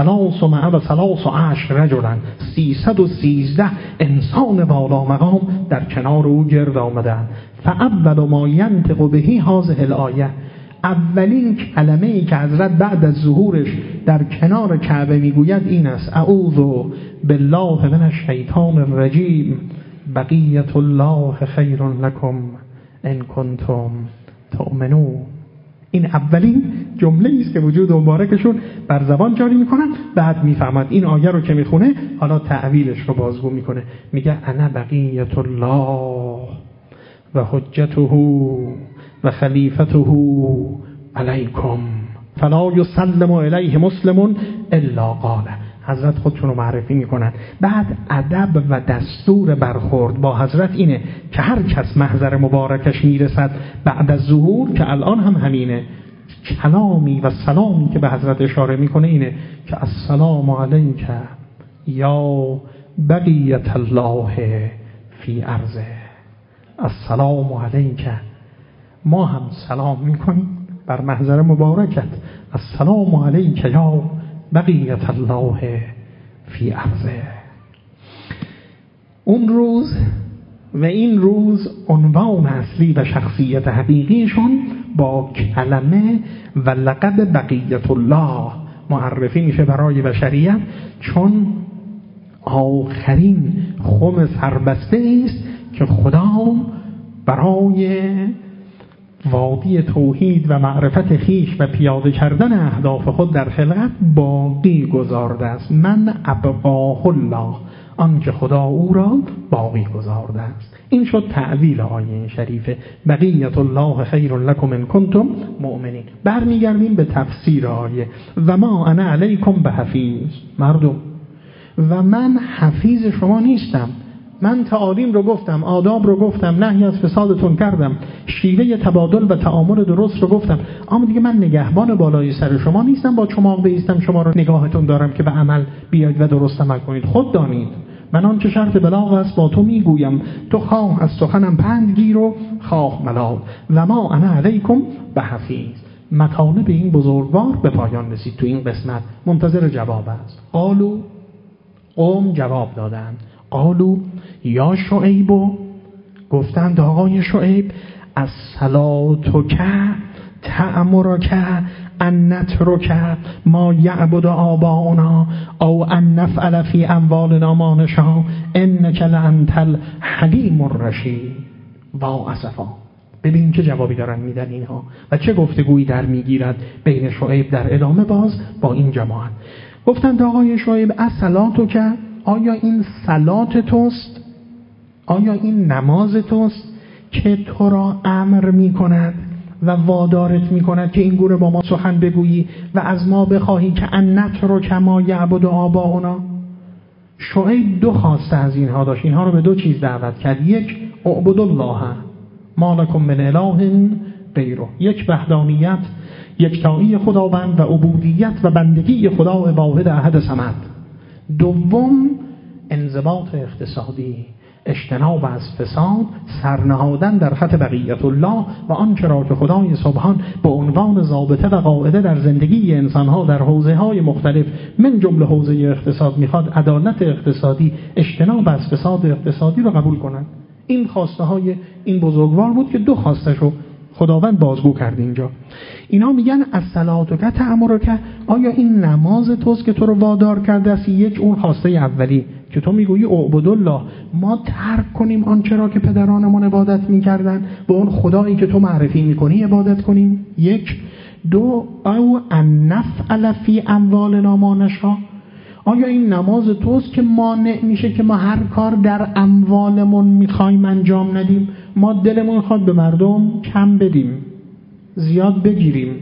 313 رجلا، 313 انسان بالا مقام در کنار او گرد آمدند. فاول ما ینطق به هذه الآیه، اولین کلمه ای که حضرت بعد از ظهورش در کنار کعبه میگوید این است، اعوذ بالله من الشیطان الرجیم، بقیت الله خیر لکم ان کنتم تؤمنون. این اولین جمله است که وجود مبارکشون بر زبان جاری میکنن. بعد میفهمد این آیه رو که میخونه، حالا تعویلش رو بازگو میکنه، میگه انا بقیت الله و حجته و خلیفته علیکم فلا یسلم الیه مسلم الا قال. حضرت خودشون رو معرفی میکنن. بعد ادب و دستور برخورد با حضرت اینه که هر کس محضر مبارکش میرسد بعد از ظهور، که الان هم همینه، کلامی و سلامی که به حضرت اشاره میکنه اینه که السلام علیک یا بقیت الله فی ارضه. السلام علیک، ما هم سلام میکنیم بر محضر مبارکت. السلام علیک یا بقیت الله فی ارضه. اون روز و این روز عنوان اصلی و شخصیت حقیقیشون با کلمه و لقب بقیت الله معرفی میشه برای بشریت، چون آخرین خم سربسته است که خدا برای وادی توحید و معرفت خیش و پیاده کردن اهداف خود در خلقت باقی گذارده است. من ابقاه الله، آنکه خدا او را باقی گذارده است. این شد تعویل آیه شریفه بقیت الله خیر لکم ان کنتم مؤمنین. برمیگردیم به تفسیر آیه و ما انا علیکم بحفیظ. مردم، و من حفیظ شما نیستم. من تعالیم رو گفتم، آداب رو گفتم، نهی از فسادتون کردم، شیوه تبادل و تعامل درست رو گفتم، اما دیگه من نگهبان بالای سر شما نیستم با چماق بایستم شما رو نگاهتون دارم که به عمل بیاید و درست عمل کنید. خود دانید من آنچه شرط بلاغ است با تو میگویم، تو خواه از سخنم پند گیر و خواه ملال. و ما انا علیکم بحفیظ. مطالب این بزرگوار به پایان رسید. تو این قسمت منتظر جواب است. قوم جواب دادند. قالو یا شعیب، گفتند آقای شعیب، الصلاتک تأمرک ان نترک ما یعبد آباؤنا او ان نفعل فی اموالنا ما نشاء انک لانت الحلیم الرشید. وا اسفا. ببین چه جوابی دارن میدن اینها و چه گفتگویی در میگیرد بین شعیب در ادامه باز با این جماعت. گفتند آقای شعیب الصلاتک، آیا این صلات توست؟ آیا این نماز توست که تو را امر می کند و وادارت می کند که این گونه با ما سخن بگویی و از ما بخواهی که ان نترک ما یعبد آباؤنا؟ شعیب دو خواسته از اینها داشت. اینها رو به دو چیز دعوت کرد. یک، اعبد الله ما لکم من اله غیره. یک، وحدانیت، یکتایی خداوند و عبودیت و بندگی خدا واحد احد صمد. دوم، انضباط اقتصادی، اجتناب از فساد، سرنهادن در خط بقیت الله و آنچه را که خدای سبحان به عنوان ضابطه و قاعده در زندگی انسانها در حوزه‌های مختلف من جمله حوزه اقتصاد میخواد، عدالت اقتصادی، اجتناب از فساد اقتصادی رو قبول کنند. این خواسته های این بزرگوار بود که دو خواستش رو خداوند بازگو کرد اینجا. اینا میگن الصلاتک تأمرک، آیا این نماز توست که تو رو وادار کرده است؟ یک، اون خواسته اولی که تو میگویی اعبد الله، ما ترک کنیم آنچه را که پدرانمون عبادت میکردن، به اون خدایی که تو معرفی میکنی عبادت کنیم. یک. دو، او ان نفعل فی اموالنا ما نشاء، آیا این نماز توست که مانع میشه که ما هر کار در اموالمون میخوایم انجام ندیم؟ ما دلمون خواد به مردم کم بدیم، زیاد بگیریم،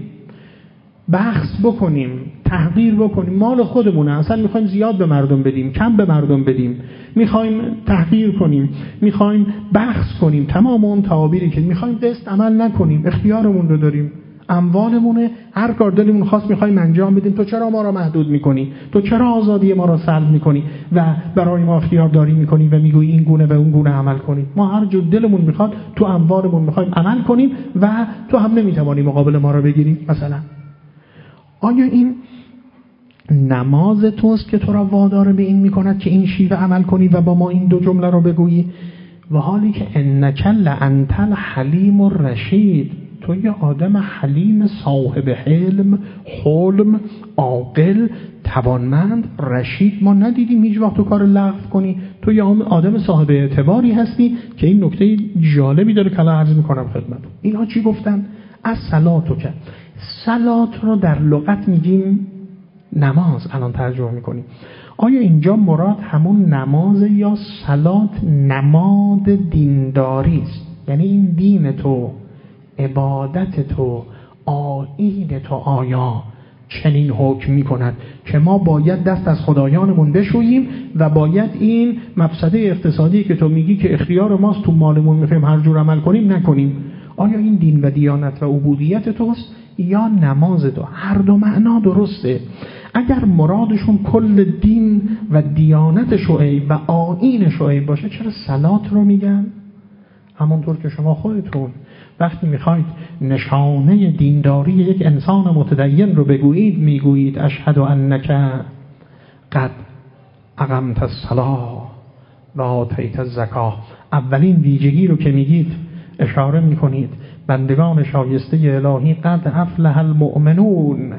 بخس بکنیم، تحقیر بکنیم، مال خودمونه، اصلا میخوایم زیاد به مردم بدیم، کم به مردم بدیم، میخوایم تحقیر کنیم، میخوایم بخس کنیم، تمام اون تعابیری که میخوایم دست عمل نکنیم، اختیارمون رو داریم، اموالمونه، هر کار دلمون خواست میخوایم انجام بدیم. تو چرا ما را محدود میکنی؟ تو چرا آزادی ما را سلب میکنی و برای ما اختیار داری میکنی و میگویی این گونه و اون گونه عمل کنیم؟ ما هر جور دلمون میخواد تو اموالمون میخوایم عمل کنیم و تو هم نمیتوانی مقابل ما را بگیری. مثلا آیا این نماز توست که تو را وادار به این میکند که این شیوه عمل کنی و با ما این دو جمله را بگویی؟ و حالی که انک لانت الحلیم الرشید، تو یه آدم حلیم، صاحب حلم، حلم، عاقل، توانمند، رشید ما ندیدیم هیچ وقت تو کار لغو کنی. تو یه آدم صاحب اعتباری هستی که این نکته جالبی داره که الان عرض میکنم خدمت. اینا چی گفتن؟ از صلاتک. صلات رو در لغت میگیم نماز، الان ترجمه میکنیم. آیا اینجا مراد همون نماز یا صلات نماد دینداری است؟ یعنی این دین تو، عبادت تو، آیین تو آیا چنین حکم می کند که ما باید دست از خدایانمون بشوییم و باید این مفسده اقتصادی که تو میگی که اختیار ماست تو مالمون میخوایم هر جور عمل کنیم نکنیم؟ آیا این دین و دیانت و عبودیت توست یا نماز تو؟ هر دو معنا درسته. اگر مرادشون کل دین و دیانت شعیب و آیین شعیب باشه چرا صلات رو میگن؟ همونطور که شما خودتون وقتی میخواید نشانه دینداری یک انسان متدین رو بگویید میگویید اشهد انک قد اقمت الصلاة و آتیت الزکاة. اولین ویژگی رو که میگید اشاره میکنید بندگان شایسته الهی قد افلح المؤمنون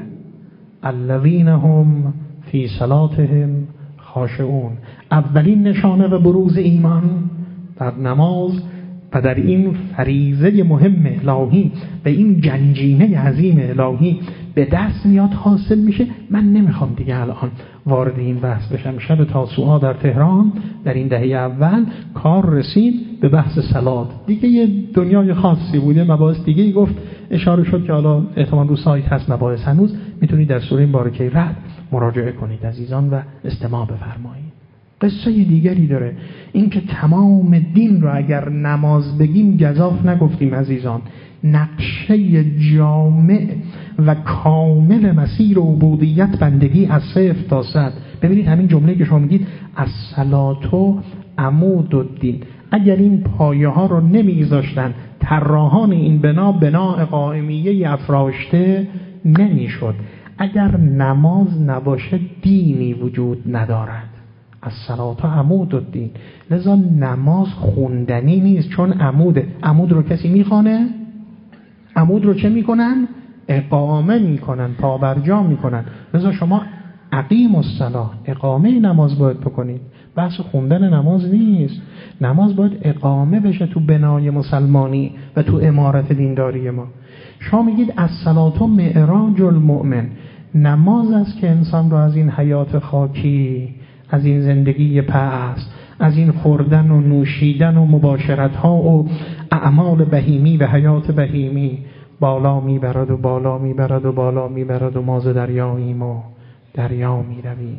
الذین هم فی صلاتهم خاشعون. اولین نشانه و بروز ایمان در نماز و در این فریضه مهم الهی و این گنجینه عظیم الهی به دست میاد، حاصل میشه. من نمیخوام دیگه الان وارد این بحث بشم. شب تاسوعا در تهران در این دهه اول کار رسید به بحث صلات دیگه، یه دنیای خاصی بوده، مباحث دیگه گفت اشاره شد که حالا احتمال رو سایت هست مباحث، هنوز میتونید در سوره مبارکه رعد مراجعه کنید عزیزان و استماع بفرمایید. قصه دیگری داره، این که تمام دین رو اگر نماز بگیم گزاف نگفتیم عزیزان. نقشه جامع و کامل مسیر عبودیت بندگی از 0 تا 100. ببینید همین جمله که شما میگید الصلاة عمود الدین، اگر این پایه ها رو نمیذاشتن طراحان این بنا قائمیه افراشته نمیشد. اگر نماز نباشه دینی وجود ندارد. الصلاة عمود الدین. لذا نماز خوندنی نیست چون عموده. عمود رو کسی میخوانه؟ عمود رو چه میکنن؟ اقامه میکنن، پابرجا میکنن. لذا شما اقیم الصلاة، اقامه نماز باید بکنید. بحث خوندن نماز نیست. نماز باید اقامه بشه تو بنای مسلمانی و تو عمارت دینداری ما. شما میگید الصلاة معراج المؤمن. نماز است که انسان رو از این حیات خاکی، از این زندگی پست، از این خوردن و نوشیدن و مباشرت ها و اعمال بهیمی و حیات بهیمی بالا میبرد و بالا میبرد و بالا میبرد و ما ز دریاییم و دریا میرویم.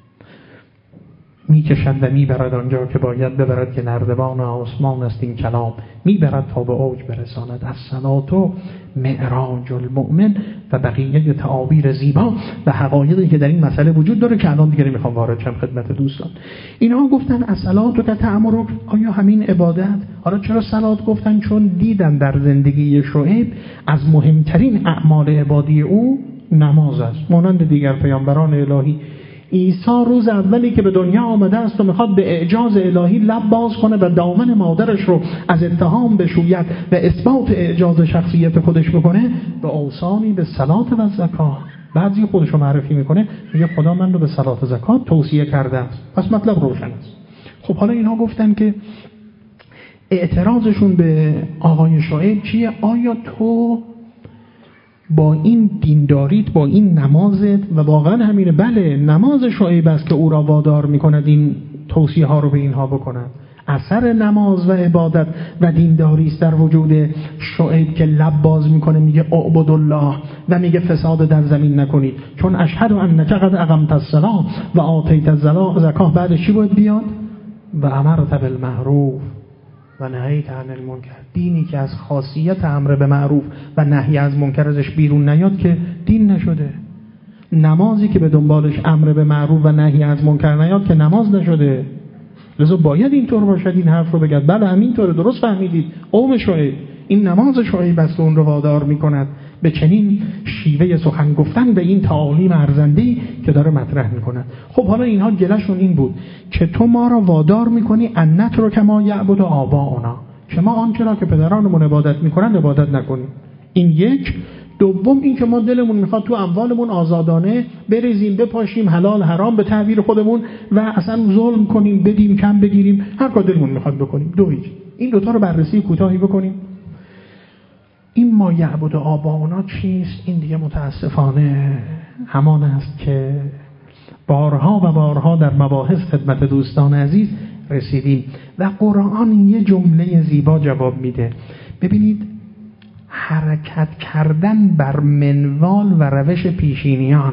میکشد و میبرد آنجا که باید ببرد که نردبان آسمان است این کلام، میبرد تا به اوج برساند. الصلاة معراج المؤمن و بقیه تعابیر زیبا و حقایقی که در این مسئله وجود داره که الان دیگه نمیخوام وارد شم خدمت دوستان. اینها گفتن الصلاة که تأمرک، آیا همین عبادت؟ حالا چرا صلات گفتن؟ چون دیدن در زندگی شعیب از مهمترین اعمال عبادی او نماز است. مانند دیگر پیامبران الهی، عیسی روز اولی که به دنیا آمده است و میخواد به اعجاز الهی لب باز کنه و دامن مادرش رو از اتهام بشوید و اثبات اعجاز شخصیت خودش بکنه، به اوصانی به صلات و زکات. بعضی خودش رو معرفی میکنه، میگه خدا من رو به صلات و زکات توصیه کرده است. پس مطلب روشن است. خب حالا اینها گفتن که اعتراضشون به آقای شعیب چیه؟ آیا تو با این دینداریت، با این نمازت، و واقعا همینه، بله نماز شعیب است که او را وادار میکند این توصیه ها رو به اینها بکند. اثر نماز و عبادت و دینداری است در وجود شعیب که لب باز میکنه میگه اعبدوا الله و میگه فساد در زمین نکنید. چون اشهد انک قد اقمت الصلاة و آتیت الزکاة بعدش چی باید بیاد؟ و امرت بالمعروف و نهیت عن المنکر. دینی که از خاصیت امر به معروف و نهی از منکر ازش بیرون نیاد که دین نشده. نمازی که به دنبالش امر به معروف و نهی از منکر نیاد که نماز نشده. لذا باید اینطور باشد این حرف رو بگید. بله همینطوره، درست فهمیدید. قوم شعیب، این نماز شعیب است اون رو وادار میکند به چنین شیوه سخن گفتن به این تعالیم ارزنده‌ای که داره مطرح میکند. خب حالا اینها گلهشون این بود که تو ما را وادار میکنی ان نترک ما یعبد آباؤنا، که ما آنچه را که پدرانمون عبادت میکنن عبادت نکنیم. این یک. دوم این که ما دلمون میخواد تو اموالمون آزادانه بریزیم بپاشیم، حلال حرام به تعبیر خودمون، و اصلا ظلم کنیم، بدیم کم بگیریم، هر کار دلمون میخواد بکنیم. این دوتا رو بررسی کوتاهی بکنیم. این ما یعبد آباؤنا چیست؟ این دیگه متاسفانه همان است که بارها و بارها در مباحث خدمت دوستان عزیز رسیدیم و قرآن یه جمله زیبا جواب میده. ببینید حرکت کردن بر منوال و روش پیشینیان،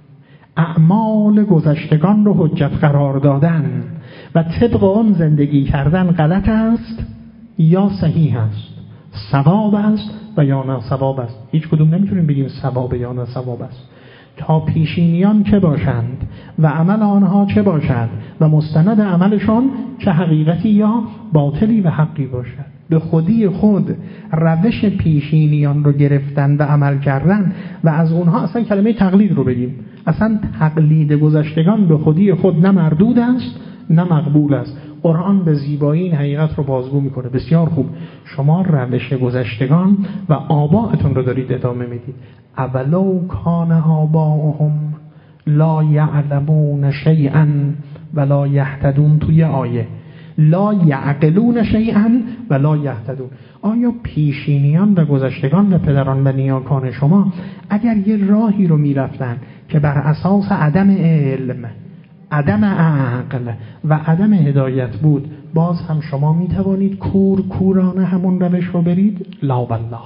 اعمال گذشتگان رو حجت قرار دادن و طبق آن زندگی کردن غلط است یا صحیح است، صواب است و یا نه صواب است. هیچ کدوم نمیتونیم بگیم صواب یا نه صواب است تا پیشینیان چه باشند و عمل آنها چه باشد و مستند عملشون چه حقیقتی یا باطلی و حقی باشد. به خودی خود روش پیشینیان رو گرفتن و عمل کردن و از اونها اصلا کلمه تقلید رو بگیم، اصلا تقلید گذشتگان به خودی خود نه مردود است نه مقبول است. قرآن به زیبایی این حقیقت رو بازگو میکنه. بسیار خوب، شما روش گذشتگان و آبائتون رو دارید ادامه میدید. اولو کان آباؤهم لا یعلمون شیئا ولا یهتدون، توی آیه لا یعقلون شیئا ولا یهتدون. آیا پیشینیان و گذشتگان و پدران و نیاکان شما اگر یه راهی رو میرفتن که بر اساس عدم علم، عدم عقل و عدم هدایت بود، باز هم شما میتوانید کورانه همون روش رو برید؟ لا والله،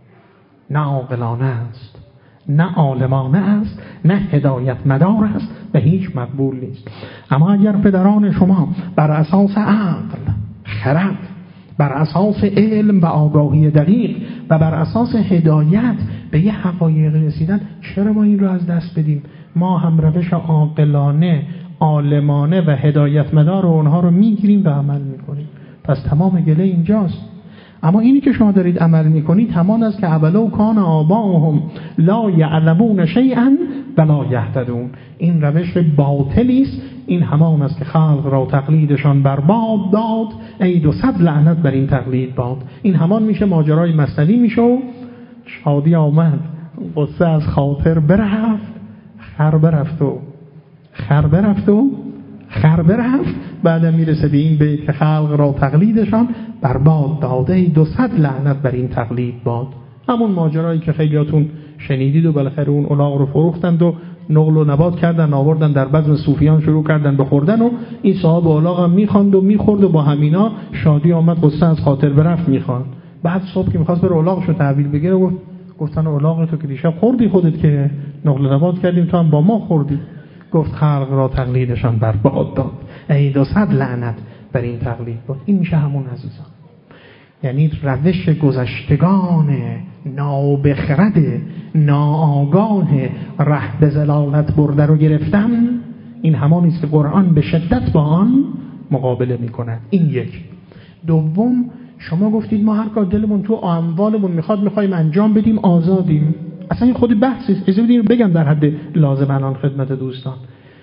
نه عاقلانه است، نه عالمانه است، نه هدایت مدار است و هیچ مقبول نیست. اما اگر پدران شما بر اساس عقل، خرد، بر اساس علم و آگاهی دقیق و بر اساس هدایت به یه حقایق رسیدن، چرا ما این رو از دست بدیم؟ ما هم روش عاقلانه، عالمانه و هدایت مدار اونها رو میگیریم و عمل میکنیم. پس تمام گله اینجاست. اما اینی که شما دارید عمل میکنید همان است که اولو کان آباؤهم لا یعلمون شیئا ولا یهتدون. این روش باطلی است. این همان است که خلق را تقلیدشان برباد داد، ای 200 لعنت بر این تقلید باد. این همان میشه ماجرای مثنوی میشه و شادی آمد، قصه از خاطر برفت، خر برفت. بعد میرسه به این بیت که خلق را تقلیدشان برباد داده، ای 200 لعنت بر این تقلید باد. همون ماجرایی که خیلیاتون شنیدید و بالاخره اون الاغ رو فروختند و نقل و نبات کردن، آوردن در بزم صوفیان شروع کردن به خوردن و این صاحب الاغ هم میخواند و میخورد و با همینا شادی آمد، قصه از خاطر برفت میخواند. بعد صبح که میخواست بره الاغش رو تحویل بگیره گفتن الاغ تو که دیشب خوردی خودت که نقل و نبات کردیم تو هم با ما خوردی. گفت خلق را تقلیدشان برباد داد، ای 200 لعنت بر این تقلید بود. این میشه همون عزیزان، یعنی روش گذشتگان نابخرد، ناآگاه، ره به ضلالت برده رو گرفتن. این همانی است که قرآن به شدت با آن مقابله میکند. این یک. دوم، شما گفتید ما هر کار دلمون تو اموالمون میخوایم انجام بدیم، آزادیم. اصلا این خود بحثی است. اجازه بدید بگم در حد لازم الان خدمت دوستان.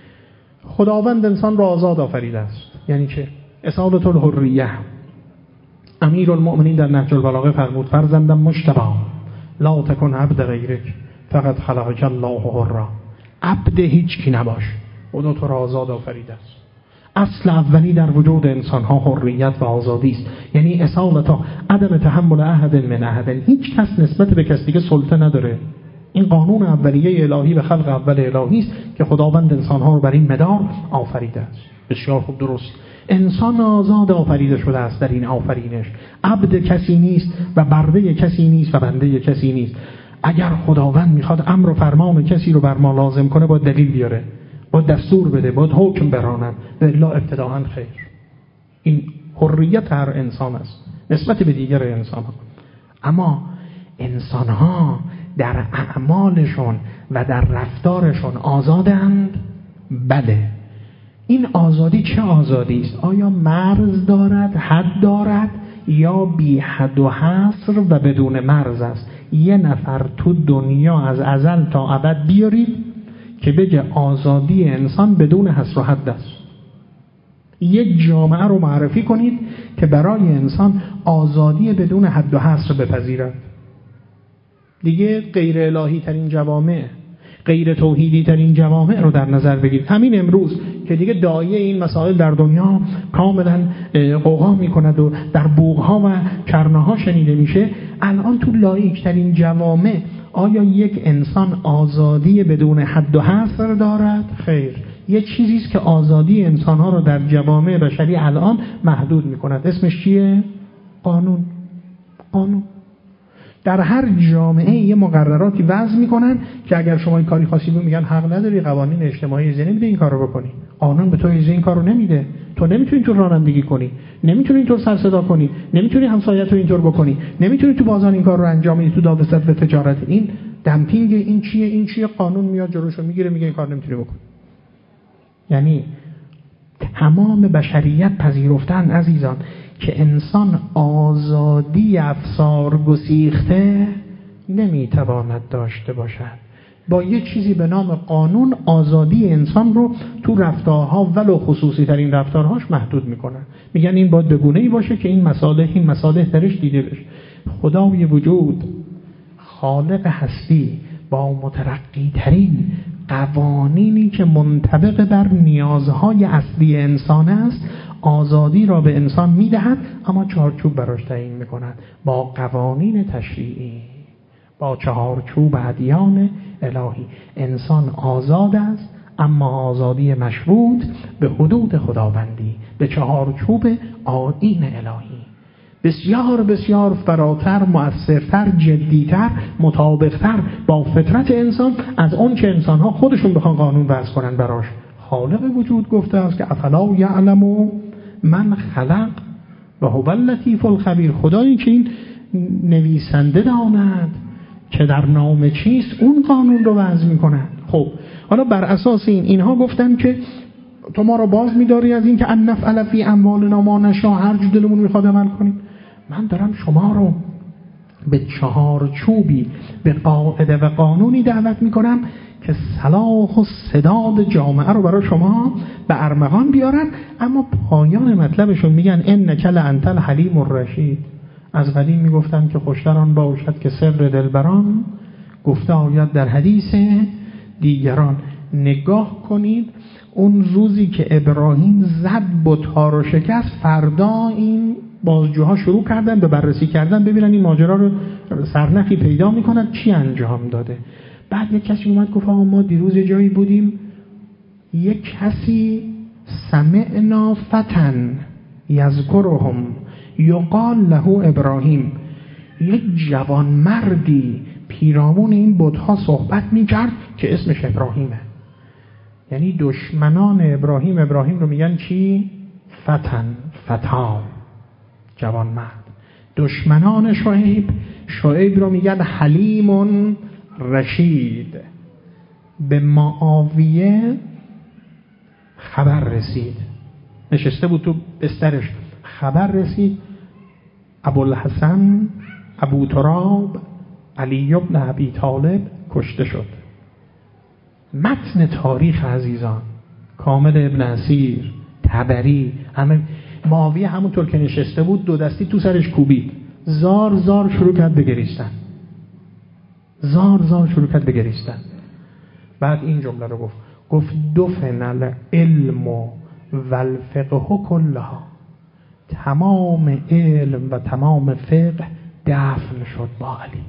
خداوند انسان را آزاد آفریده است. یعنی چه؟ اصالت الحریه. امیرالمؤمنین در نهج البلاغه فرمود فرزندم مجتبی لا تکن عبد غیرک فقط خلقک الله حرا. عبد هیچ کی نباش، خدا تو را آزاد آفریده است. اصل اولی در وجود انسان ها حریت و آزادی است. یعنی اصالت عدم تحمل احد من احد. هیچ کس نسبت به کس دیگه سلطه نداره. این قانون اولیه الهی و خلق اول الهی است که خداوند انسان ها رو بر این مدار آفریده است. بسیار خوب، درست. انسان آزاد آفریده شده است. در این آفرینش عبد کسی نیست و برده کسی نیست و بنده کسی نیست. اگر خداوند میخواد امر و فرمان کسی رو بر ما لازم کنه، باید دلیل بیاره، باید دستور بده، باید حکم براند، الا ابتداءً خیر. این حریت هر انسان است نسبت به دیگر انسان ها. اما انسان ها در اعمالشون و در رفتارشون آزادند؟ بله. این آزادی چه آزادی است؟ آیا مرز دارد، حد دارد، یا بی حد و حصر و بدون مرز است؟ یه نفر تو دنیا از ازل تا ابد بیارید که بگه آزادی انسان بدون حصر و حد است. یک جامعه رو معرفی کنید که برای انسان آزادی بدون حد و حصر بپذیرد. دیگه غیر الهی ترین جوامع، غیر توحیدی ترین جوامع رو در نظر بگیرید. همین امروز که دیگه داعیه این مسائل در دنیا کاملا قوقا میکند و در بوقها و کرناها شنیده میشه، الان تو لایق ترین جوامع آیا یک انسان آزادی بدون حد و حصر دارد؟ خیر. یه چیزی است که آزادی انسانها رو در جوامع بشری الان محدود میکند. اسمش چیه؟ قانون. در هر جامعه یه مقرراتی وضع میکنن که اگر شما این کاری خاصی رو میگن حق نداری، قوانین اجتماعی اجازه نمیده این کارو بکنی، قانون به تو اجازه این کارو نمیده، تو نمیتونی اینطور رانندگی کنی، نمیتونی اینطور سر صدا کنی، نمیتونی همسایه‌ت رو اینطور بکنی، نمیتونی تو بازار این کار رو انجام بدی، تو دادرس به تجارت. این دمپینگ، این چیه قانون میاد جلوشو میگیره، میگه این کار نمیتونی بکنی. یعنی تمام بشریت پذیرفتن عزیزان که انسان آزادی افسار گسیخته نمیتواند داشته باشد. با یه چیزی به نام قانون آزادی انسان رو تو رفتارها ولو خصوصی ترین رفتارهاش محدود میکنن. میگن این باید به گونه‌ای باشه که این مصالح درش دیده بشه. خدای وجود، خالق هستی، با مترقی ترین قوانینی که منطبق بر نیازهای اصلی انسان است آزادی را به انسان میدهد، اما چارچوب براش تعیین میکند با قوانین تشریعی، با چهارچوب ادیان الهی. انسان آزاد است، اما آزادی مشروط به حدود خداوندی، به چهارچوب آیین الهی. بسیار بسیار فراتر، مؤثرتر، جدیتر، مطابقتر با فطرت انسان از اون که انسان‌ها خودشون بخوان قانون وضع کنن براش. خالق وجود گفته است که افلا یعلم من خلق و هو اللطیف الخبیر. خدایی که این نویسنده داند که در نام چیست اون قانون رو وضع میکنه. خب حالا بر اساس اینها گفتن که تو ما رو باز می‌داری از این که ان نفعل فی اموالنا ما نشاء، هر جو دلمون میخواد عمل کنیم. من دارم شما رو به چهارچوبی، به قاعده و قانونی دعوت میکنم که صلاح و سداد جامعه رو برای شما به ارمغان بیارن. اما پایان مطلبشون میگن انک لانت الحلیم الرشید. از قدیم میگفتن که خوشتر آن باشد که سر دلبران گفته آید در حدیث دیگران. نگاه کنید اون روزی که ابراهیم زد بت‌ها رو شکست، فردا این بازجوها شروع کردن به بررسی کردن ببینن این ماجرا رو سرنخی پیدا میکنن چی انجام داده. بعد یک کسی اومد گفت ما دیروز یه جایی بودیم، یک کسی سمعنا فتن یذکرهم یقال له ابراهیم، یک جوان مردی پیرامون این بت‌ها صحبت میکرد که اسمش ابراهیمه. یعنی دشمنان ابراهیم رو میگن چی؟ فتن، فتا، جوان مرد. دشمنان شعیب رو میگن حلیم رشید. به معاویه خبر رسید، نشسته بود تو بسترش، خبر رسید ابوالحسن ابو تراب علی ابن ابی طالب کشته شد. متن تاریخ عزیزان، کامل ابن اسیر، طبری، همه. معاویه همونطور که نشسته بود دو دستی تو سرش کوبید، زار زار شروع کرد به گریستن. بعد این جمله رو گفت دفن العلم و الفقه کلها، تمام علم و تمام فقه دفن شد با علی.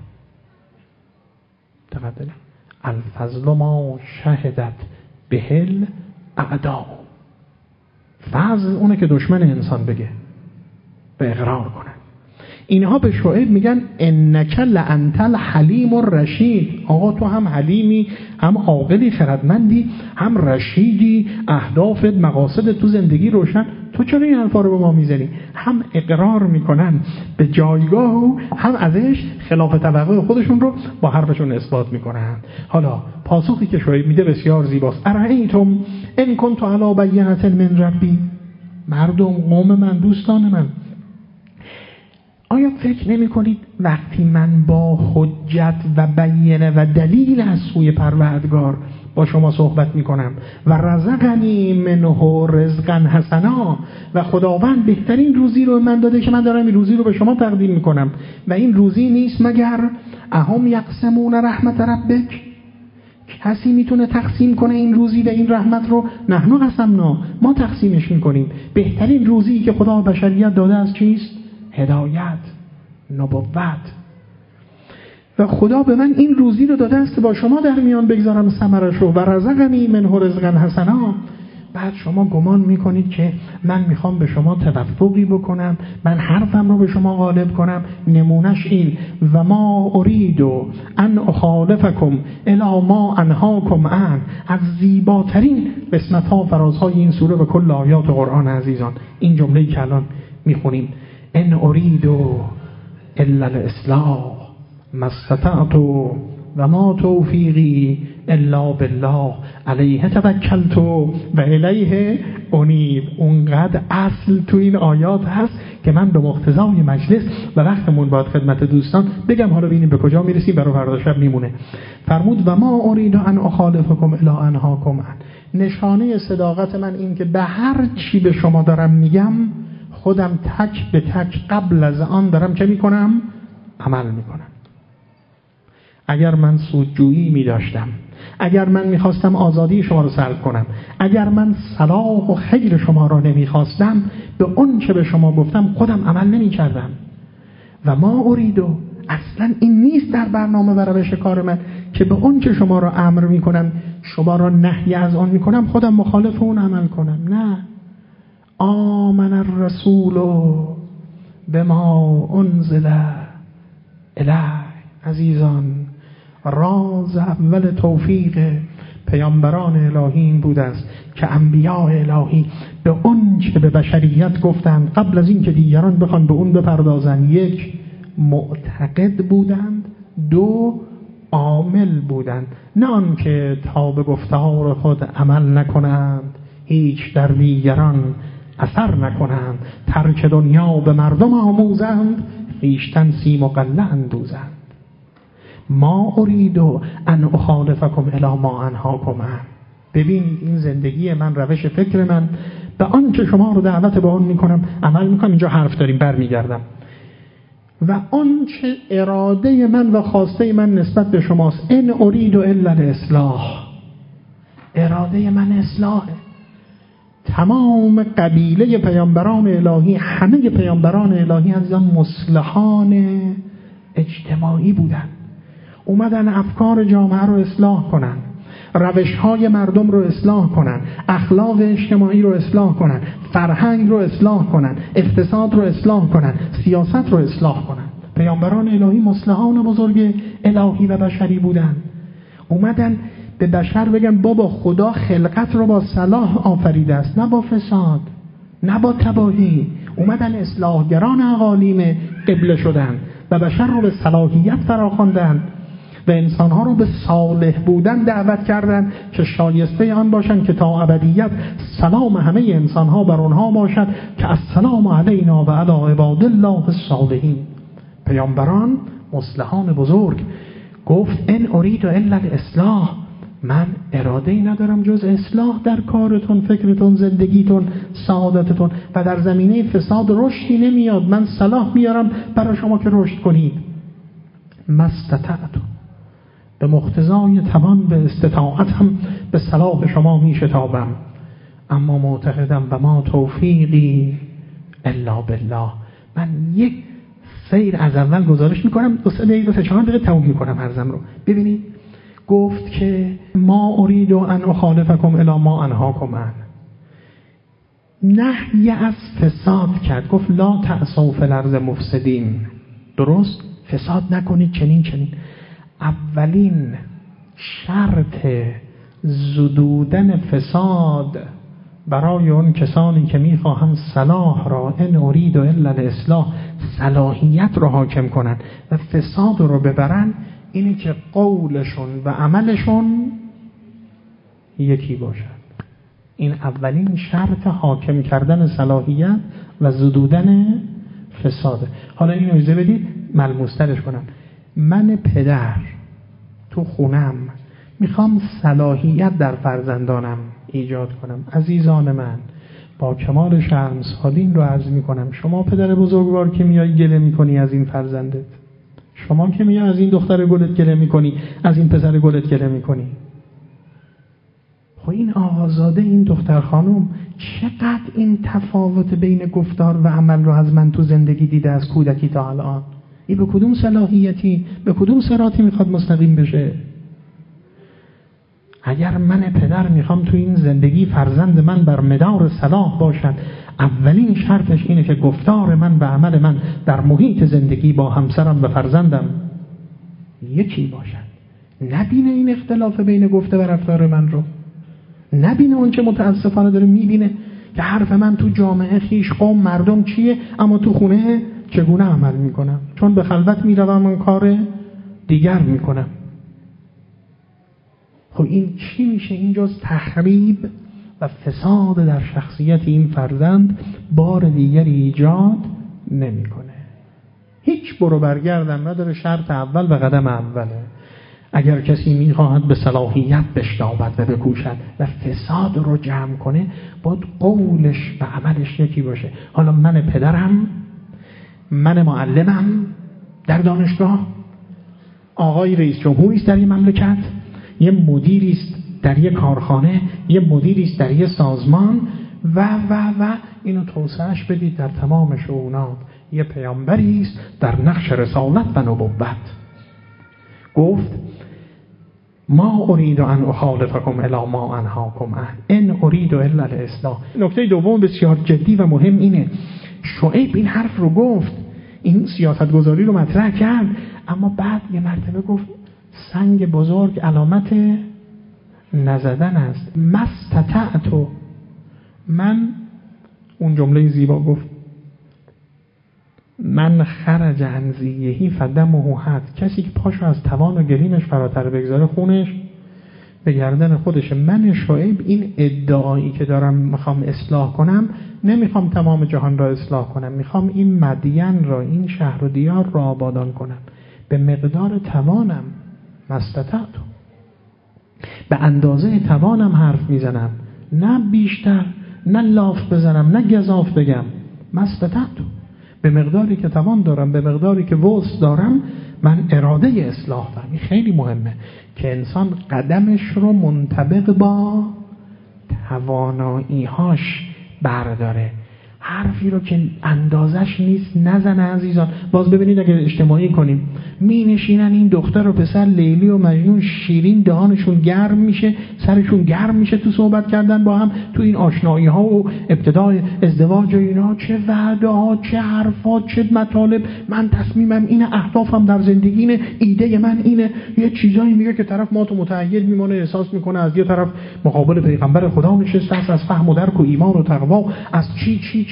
دقیقه الفضل ما شهدت بهل اعدا. فضل اونه که دشمن انسان بگه، به اقرار کنه. اینها به شعیب میگن انک لانت الحلیم الرشید. آقا تو هم حلیمی، هم عاقلی خردمندی، هم رشیدی، اهدافت مقاصد تو زندگی روشن، تو چرا این حرفا رو به ما میزنی؟ هم اقرار میکنن به جایگاه و هم ازش خلاف توقع خودشون رو با حرفشون اثبات میکنن. حالا پاسخی که شعیب میده بسیار زیباست. ارایتم ان کنت علی بینة من ربی. مردم، قوم من، دوستان من، آیا فکر نمی کنید وقتی من با حجت و بینه و دلیل از سوی پروردگار با شما صحبت می کنم و رزقنی منه رزقا حسنا، و خداوند بهترین روزی رو من داده که من دارم این روزی رو به شما تقدیم می کنم، و این روزی نیست مگر اهم یقسمون رحمت ربک، کسی میتونه تقسیم کنه این روزی و این رحمت رو؟ نحن قسمنا، ما تقسیمش میکنیم. بهترین روزی که خدا بشریت داده از چیست؟ هدایت، نبوت. و خدا به من این روزی رو داده است که با شما در میان بگذارم ثمرش رو. و رزقنی منه رزقا حسنا، بعد شما گمان میکنید که من میخوام به شما توفقی بکنم، من حرفم رو به شما غالب کنم. نمونش این: و ما ارید ان اخالفکم الی ما انهاکم عنه. از زیباترین قسمت ها فرازهای این سوره و کل آیات قرآن عزیزان این جمله‌ای که الان میخونیم: ان ارید الا الاصلاح ما استطعت و ما توفیقی الا بالله علیه توکلت و الیه انیب. اونقدر اصل تو این آیات هست که من به مقتضای مجلس و وقتمون باید خدمت دوستان بگم. حالا ببینیم به کجا میرسیم، برای فردا شب میمونه. فرمود و ما ارید ان اخالفکم الی انهاکم عنه. نشانه صداقت من این که به هر چی به شما دارم میگم خودم تک به تک قبل از آن دارم چه میکنم؟ عمل میکنم. اگر من سودجویی می داشتم، اگر من می خواستم آزادی شما رو سلب کنم، اگر من صلاح و خیر شما را نمی خواستم، به اون چه به شما گفتم خودم عمل نمی کردم. و ما اریدو، اصلا این نیست در برنامه و روش کار من که به اون چه شما را امر می کنم، شما را نهی از آن می کنم، خودم مخالف اون عمل کنم. نه. آمن الرسول بما انزل الیه. عزیزان، راز اول توفیق پیامبران الهی این بوده است که انبیاء الهی به اون که به بشریت گفتند قبل از این که دیگران بخوان به اون بپردازند، یک، معتقد بودند، دو، عامل بودند. نه آن که تا به گفتار خود عمل نکنند، هیچ در دیگران اثر نکنند، ترک دنیا به مردم آموزند، خویشتن سیم و غله اندوزند. ما ارید ان اخالفکم الی ما انهاکم عنه. ببینید این زندگی من، روش فکر من، به آن که شما رو دعوت به آن میکنم عمل میکنم. اینجا حرف داریم، برمیگردم. و آن چه اراده من و خواسته من نسبت به شماست، ان ارید الا الاصلاح. اراده من اصلاحه. تمام قبیله پیامبران الهی، همه پیامبران الهی عزیزان مصلحان اجتماعی بودن. اومدن افکار جامعه رو اصلاح کنن، روش‌های مردم رو اصلاح کنن، اخلاق اجتماعی رو اصلاح کنن، فرهنگ رو اصلاح کنن، اقتصاد رو اصلاح کنن، سیاست رو اصلاح کنن. پیامبران الهی مصلحان بزرگ الهی و بشری بودن. اومدن به بشر بگن بابا خدا خلقت رو با صلاح آفریده است، نه با فساد، نه با تباهی. اومدن اصلاحگران اقالیم قبله شدن و بشر رو به صلاحیت فراخواندن و انسانها رو به صالح بودن دعوت کردن که شایسته آن باشند که تا ابدیت سلام همه انسانها بر آنها باشد که السلام علینا و علی عباد الله الصالحین. پیامبران مصلحان بزرگ. گفت ان ارید الا الاصلاح. من اراده‌ای ندارم جز اصلاح در کارتون، فکرتون، زندگیتون، سعادتتون. و در زمینه فساد رشدی نمیاد. من صلاح میارم برای شما که رشد کنید. مستطعتون، به مقتضای توان به استطاعتم به صلاح شما میشتابم، اما معتقدم و ما توفیقی الا بالله. من یک سیر از اول گزارش میکنم، 2-3 دقیقه 4 دقیقه تموم میکنم عرضم رو. ببینید گفت که ما ارید ان اخالفکم الی ما انهاکم عنه. نهی از فساد کرد. گفت لا تعثوا فی الارض مفسدین. درست؟ فساد نکنید چنین. اولین شرط زدودن فساد برای اون کسانی که میخواهند صلاح را، ان ارید الا الاصلاح، صلاحیت را حاکم کنند و فساد رو ببرن، اینه که قولشون و عملشون یکی باشد. این اولین شرط حاکم کردن صلاحیت و زدودن فساده. حالا اینو اجازه بدید ملموس‌ترش کنم. من پدر تو خونم میخوام صلاحیت در فرزندانم ایجاد کنم. عزیزان من، با کمال شرمسارین رو عرض میکنم، شما پدر بزرگوار که میای گله میکنی از این فرزندت، شما که میای از این دختر گلت گله میکنی، از این پسر گلت گله میکنی، خب این آقازاده، این دختر خانم چقدر این تفاوت بین گفتار و عمل رو از من تو زندگی دیده از کودکی تا الان. این به کدوم صلاحیتی، به کدوم صراطی میخواد مستقیم بشه؟ اگر من پدر میخوام تو این زندگی فرزند من بر مدار صلاح باشد، اولین شرطش اینه که گفتار من و عمل من در محیط زندگی با همسرم و فرزندم یکی باشد. نبینه این اختلاف بین گفته و رفتار من رو، نبینه اون چه متاسفانه داره میبینه که حرف من تو جامعه، خیش، قوم، مردم چیه، اما تو خونه چگونه عمل میکنم، چون به خلوت میروم من کار دیگر میکنم. خب این چی میشه؟ این جز تخریب و فساد در شخصیت این فرزند بار دیگری ایجاد نمیکنه. هیچ برو برگردم نداره. شرط اول و قدم اوله. اگر کسی میخواهد به صلاحیت بشتابد و بکوشد و فساد رو جمع کنه، باید قولش و عملش یکی باشه. حالا من پدرم، من معلمم در دانشگاه، آقای رئیس جمهوری است در یه مملکت، یه مدیری است در یه کارخانه، یه مدیری است در یه سازمان و اینو توسعهش بدید در تمام شؤونات. یه پیامبری است در نقش رسالت و نبوت. گفت ما اريد ان اخالفكم الى ما انهاكم عنه ان اريد الا الاصلاح. نکته دوم بسیار جدی و مهم اینه، شعیب این حرف رو گفت، این سیاستگذاری رو مطرح کرد، اما بعد یه مرتبه گفت سنگ بزرگ علامت نزدن است. مستطعت، من اون جمله زیبا گفت من خرج عن زیهی فدمه حد، کسی که پاشو از توان و گلینش فراتر بگذاره خونش به گردن خودشه. من شعیب این ادعایی که دارم میخوام اصلاح کنم، نمیخوام تمام جهان را اصلاح کنم، میخوام این مدین را، این شهر و دیار را آبادان کنم به مقدار توانم. مستطعت، به اندازه توانم حرف میزنم، نه بیشتر، نه لاف بزنم، نه گزاف بگم. مستطعت، به مقداری که توان دارم، به مقداری که وسع دارم، من اراده اصلاح دارم. این خیلی مهمه که انسان قدمش رو منطبق با توانایی‌هاش برداره. حرفی رو که اندازش نیست نزنه عزیزان. باز ببینید اگر اجتماعی کنیم، می نشینن این دختر و پسر لیلی و مجنون شیرین، دهانشون گرم میشه، سرشون گرم میشه تو صحبت کردن با هم، تو این آشنایی ها و ابتدای ازدواج و اینا، چه وعده ها، چه حرفات، چه مطالب. من تصمیمم اینه، اهدافم در زندگی اینه، ایده من اینه. یه چیزایی میگه که طرف ما تو متعهد میمونه، احساس میکنه از یه طرف مقابل پیغمبر خدا نشسته است، از فهم و درک و ایمان و تقوا، از چی.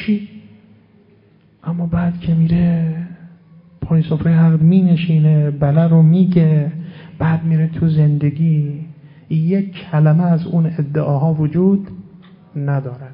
اما بعد که میره پای سفره حق می نشینه، بله رو میگه، بعد میره تو زندگی، یک کلمه از اون ادعاها وجود ندارد.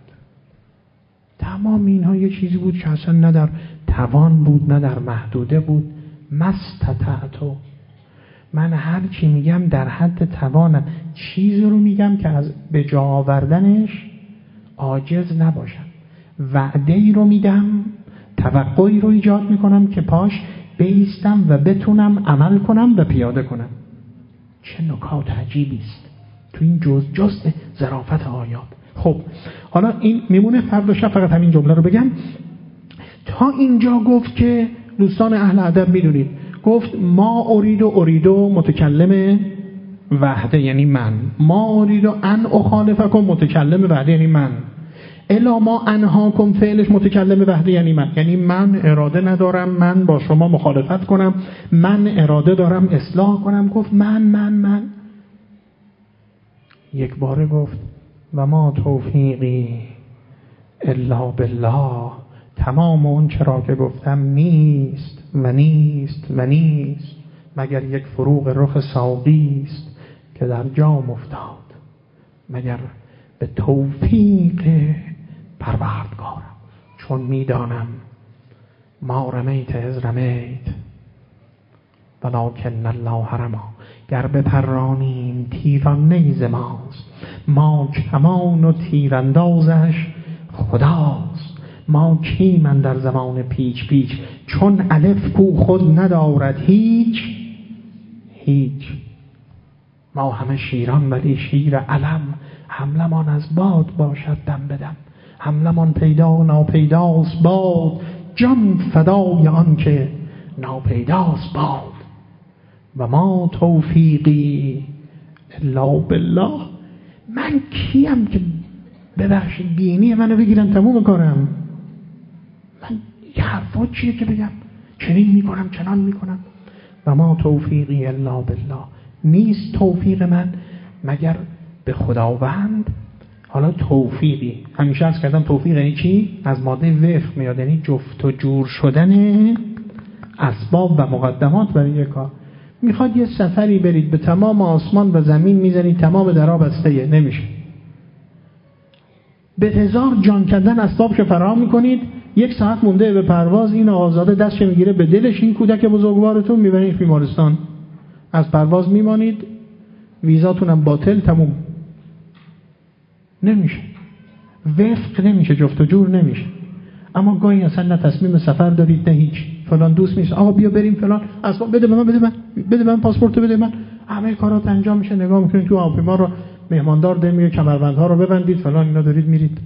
تمام اینها یه چیزی بود که اصلا نه در توان بود نه در محدوده بود. مستطعتو، من هر چی میگم در حد توانم، چیزی رو میگم که از به جا آوردنش عاجز نباشم. وعده‌ای رو میدم، توقعی رو ایجاد میکنم که پاش بایستم و بتونم عمل کنم و پیاده کنم. چه نکات عجیبی است تو این جزء ظرافت آیات. خب حالا این میمونه، فردا شب فقط همین جمله رو بگم. تا اینجا گفت که دوستان اهل ادب میدونید، گفت ما اریدو متکلم وحده یعنی من، ما اریدو ان اخالفکم متکلم وحده یعنی من، الا ما انهاکم فعلش متکلم وحده یعنی من، یعنی من اراده ندارم من با شما مخالفت کنم، من اراده دارم اصلاح کنم. گفت من یک باره گفت و ما توفیقی الا بالله، تمام اون چرا که گفتم نیست مگر یک فروغ رخ ساقی است که در جام افتاد، مگر به توفیق پروردگارم، چون میدانم ما رمیت از رمیت ولکن الله رمی، گر بپرانیم تیران نیز ماست، ما کمان و تیراندازش خداست. ما کیم در زمان پیچ چون الف کو خود ندارد هیچ. ما همه شیران ولی شیر علم، حملمان از باد باشد دم بدم، حملمان پیدا و ناپیداست باد، جان فدای آن که ناپیداست باد. و ما توفیقی الا بالله. من کیم که ببخشید بینی منو بگیرن تموم کارم؟ من یه حرفا چیه که بگم چنین میکنم چنان میکنم؟ و ما توفیقی الا بالله، نیست توفیق من مگر به خداوند. حالا توفیقی همیشه عرض کردم توفیق یعنی چی؟ از ماده وفق میاد، یعنی جفت و جور شدن اسباب و مقدمات برای یک کار. میخواد یه سفری برید به تمام آسمان و زمین میزنید تمام درا بسته، نمیشه. به هزار جان کندن اسباب که فراهم میکنید، 1 ساعت مونده به پرواز، این آقازاده دستش میگیره به دلش، این کودک بزرگوارتون میبرید بیمارستان، از پرواز میمانید، ویزاتونم باطل، تموم. نمیشه، وفق نمیشه، جفت و جور نمیشه. اما گاهی اصلا نه تصمیم سفر دارید نه هیچ، فلان دوست میشه آقا بیا بریم فلان، اصلا بده من پاسپورت بده من، همه کارات انجام میشه، نگاه میکنید تو هواپیما رو مهماندار داره میگه کمربندها رو ببندید فلان، اینا دارید میرید.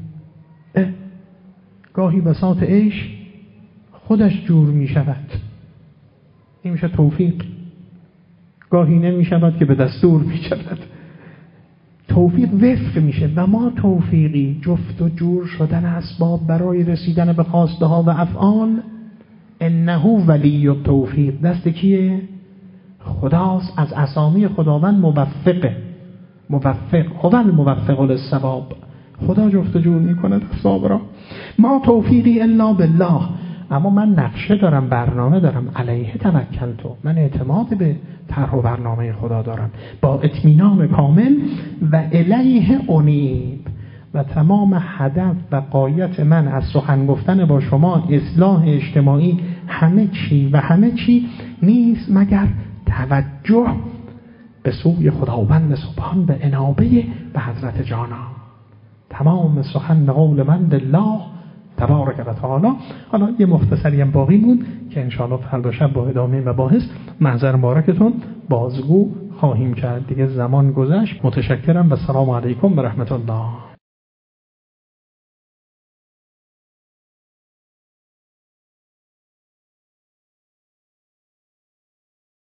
گاهی بساط عیش خودش جور میشود، این میشه توفیق. گاهی نمیشود که به دستور میشود، توفیق وفق میشه. و ما توفیقی جفت و جور شدن اسباب برای رسیدن به خواسته ها و افعال. انه ولی التوفیق، دست کیه؟ خداست. از اسامی خداوند موفقه، موفق هو الموفق للصواب، خدا جفت و جور میکند اسباب را. ما توفیقی الا بالله، اما من نقشه دارم، برنامه دارم، علیه توکلت، من اعتماد به طرح و برنامه خدا دارم با اطمینان کامل. و الیه انیب، و تمام هدف و غایت من از سخن گفتن با شما، اصلاح اجتماعی، همه چی نیست مگر توجه به سوی خداوند سبحان، به انابه به حضرت جانا. تمام سخن قول من لله تبارک و تعالی. حالا یه مختصری هم باقی بود که انشاءالله فردا شب با ادامه مباحث محضر مبارکتون بازگو خواهیم کرد. دیگه زمان گذشت. متشکرم و سلام علیکم و رحمت الله.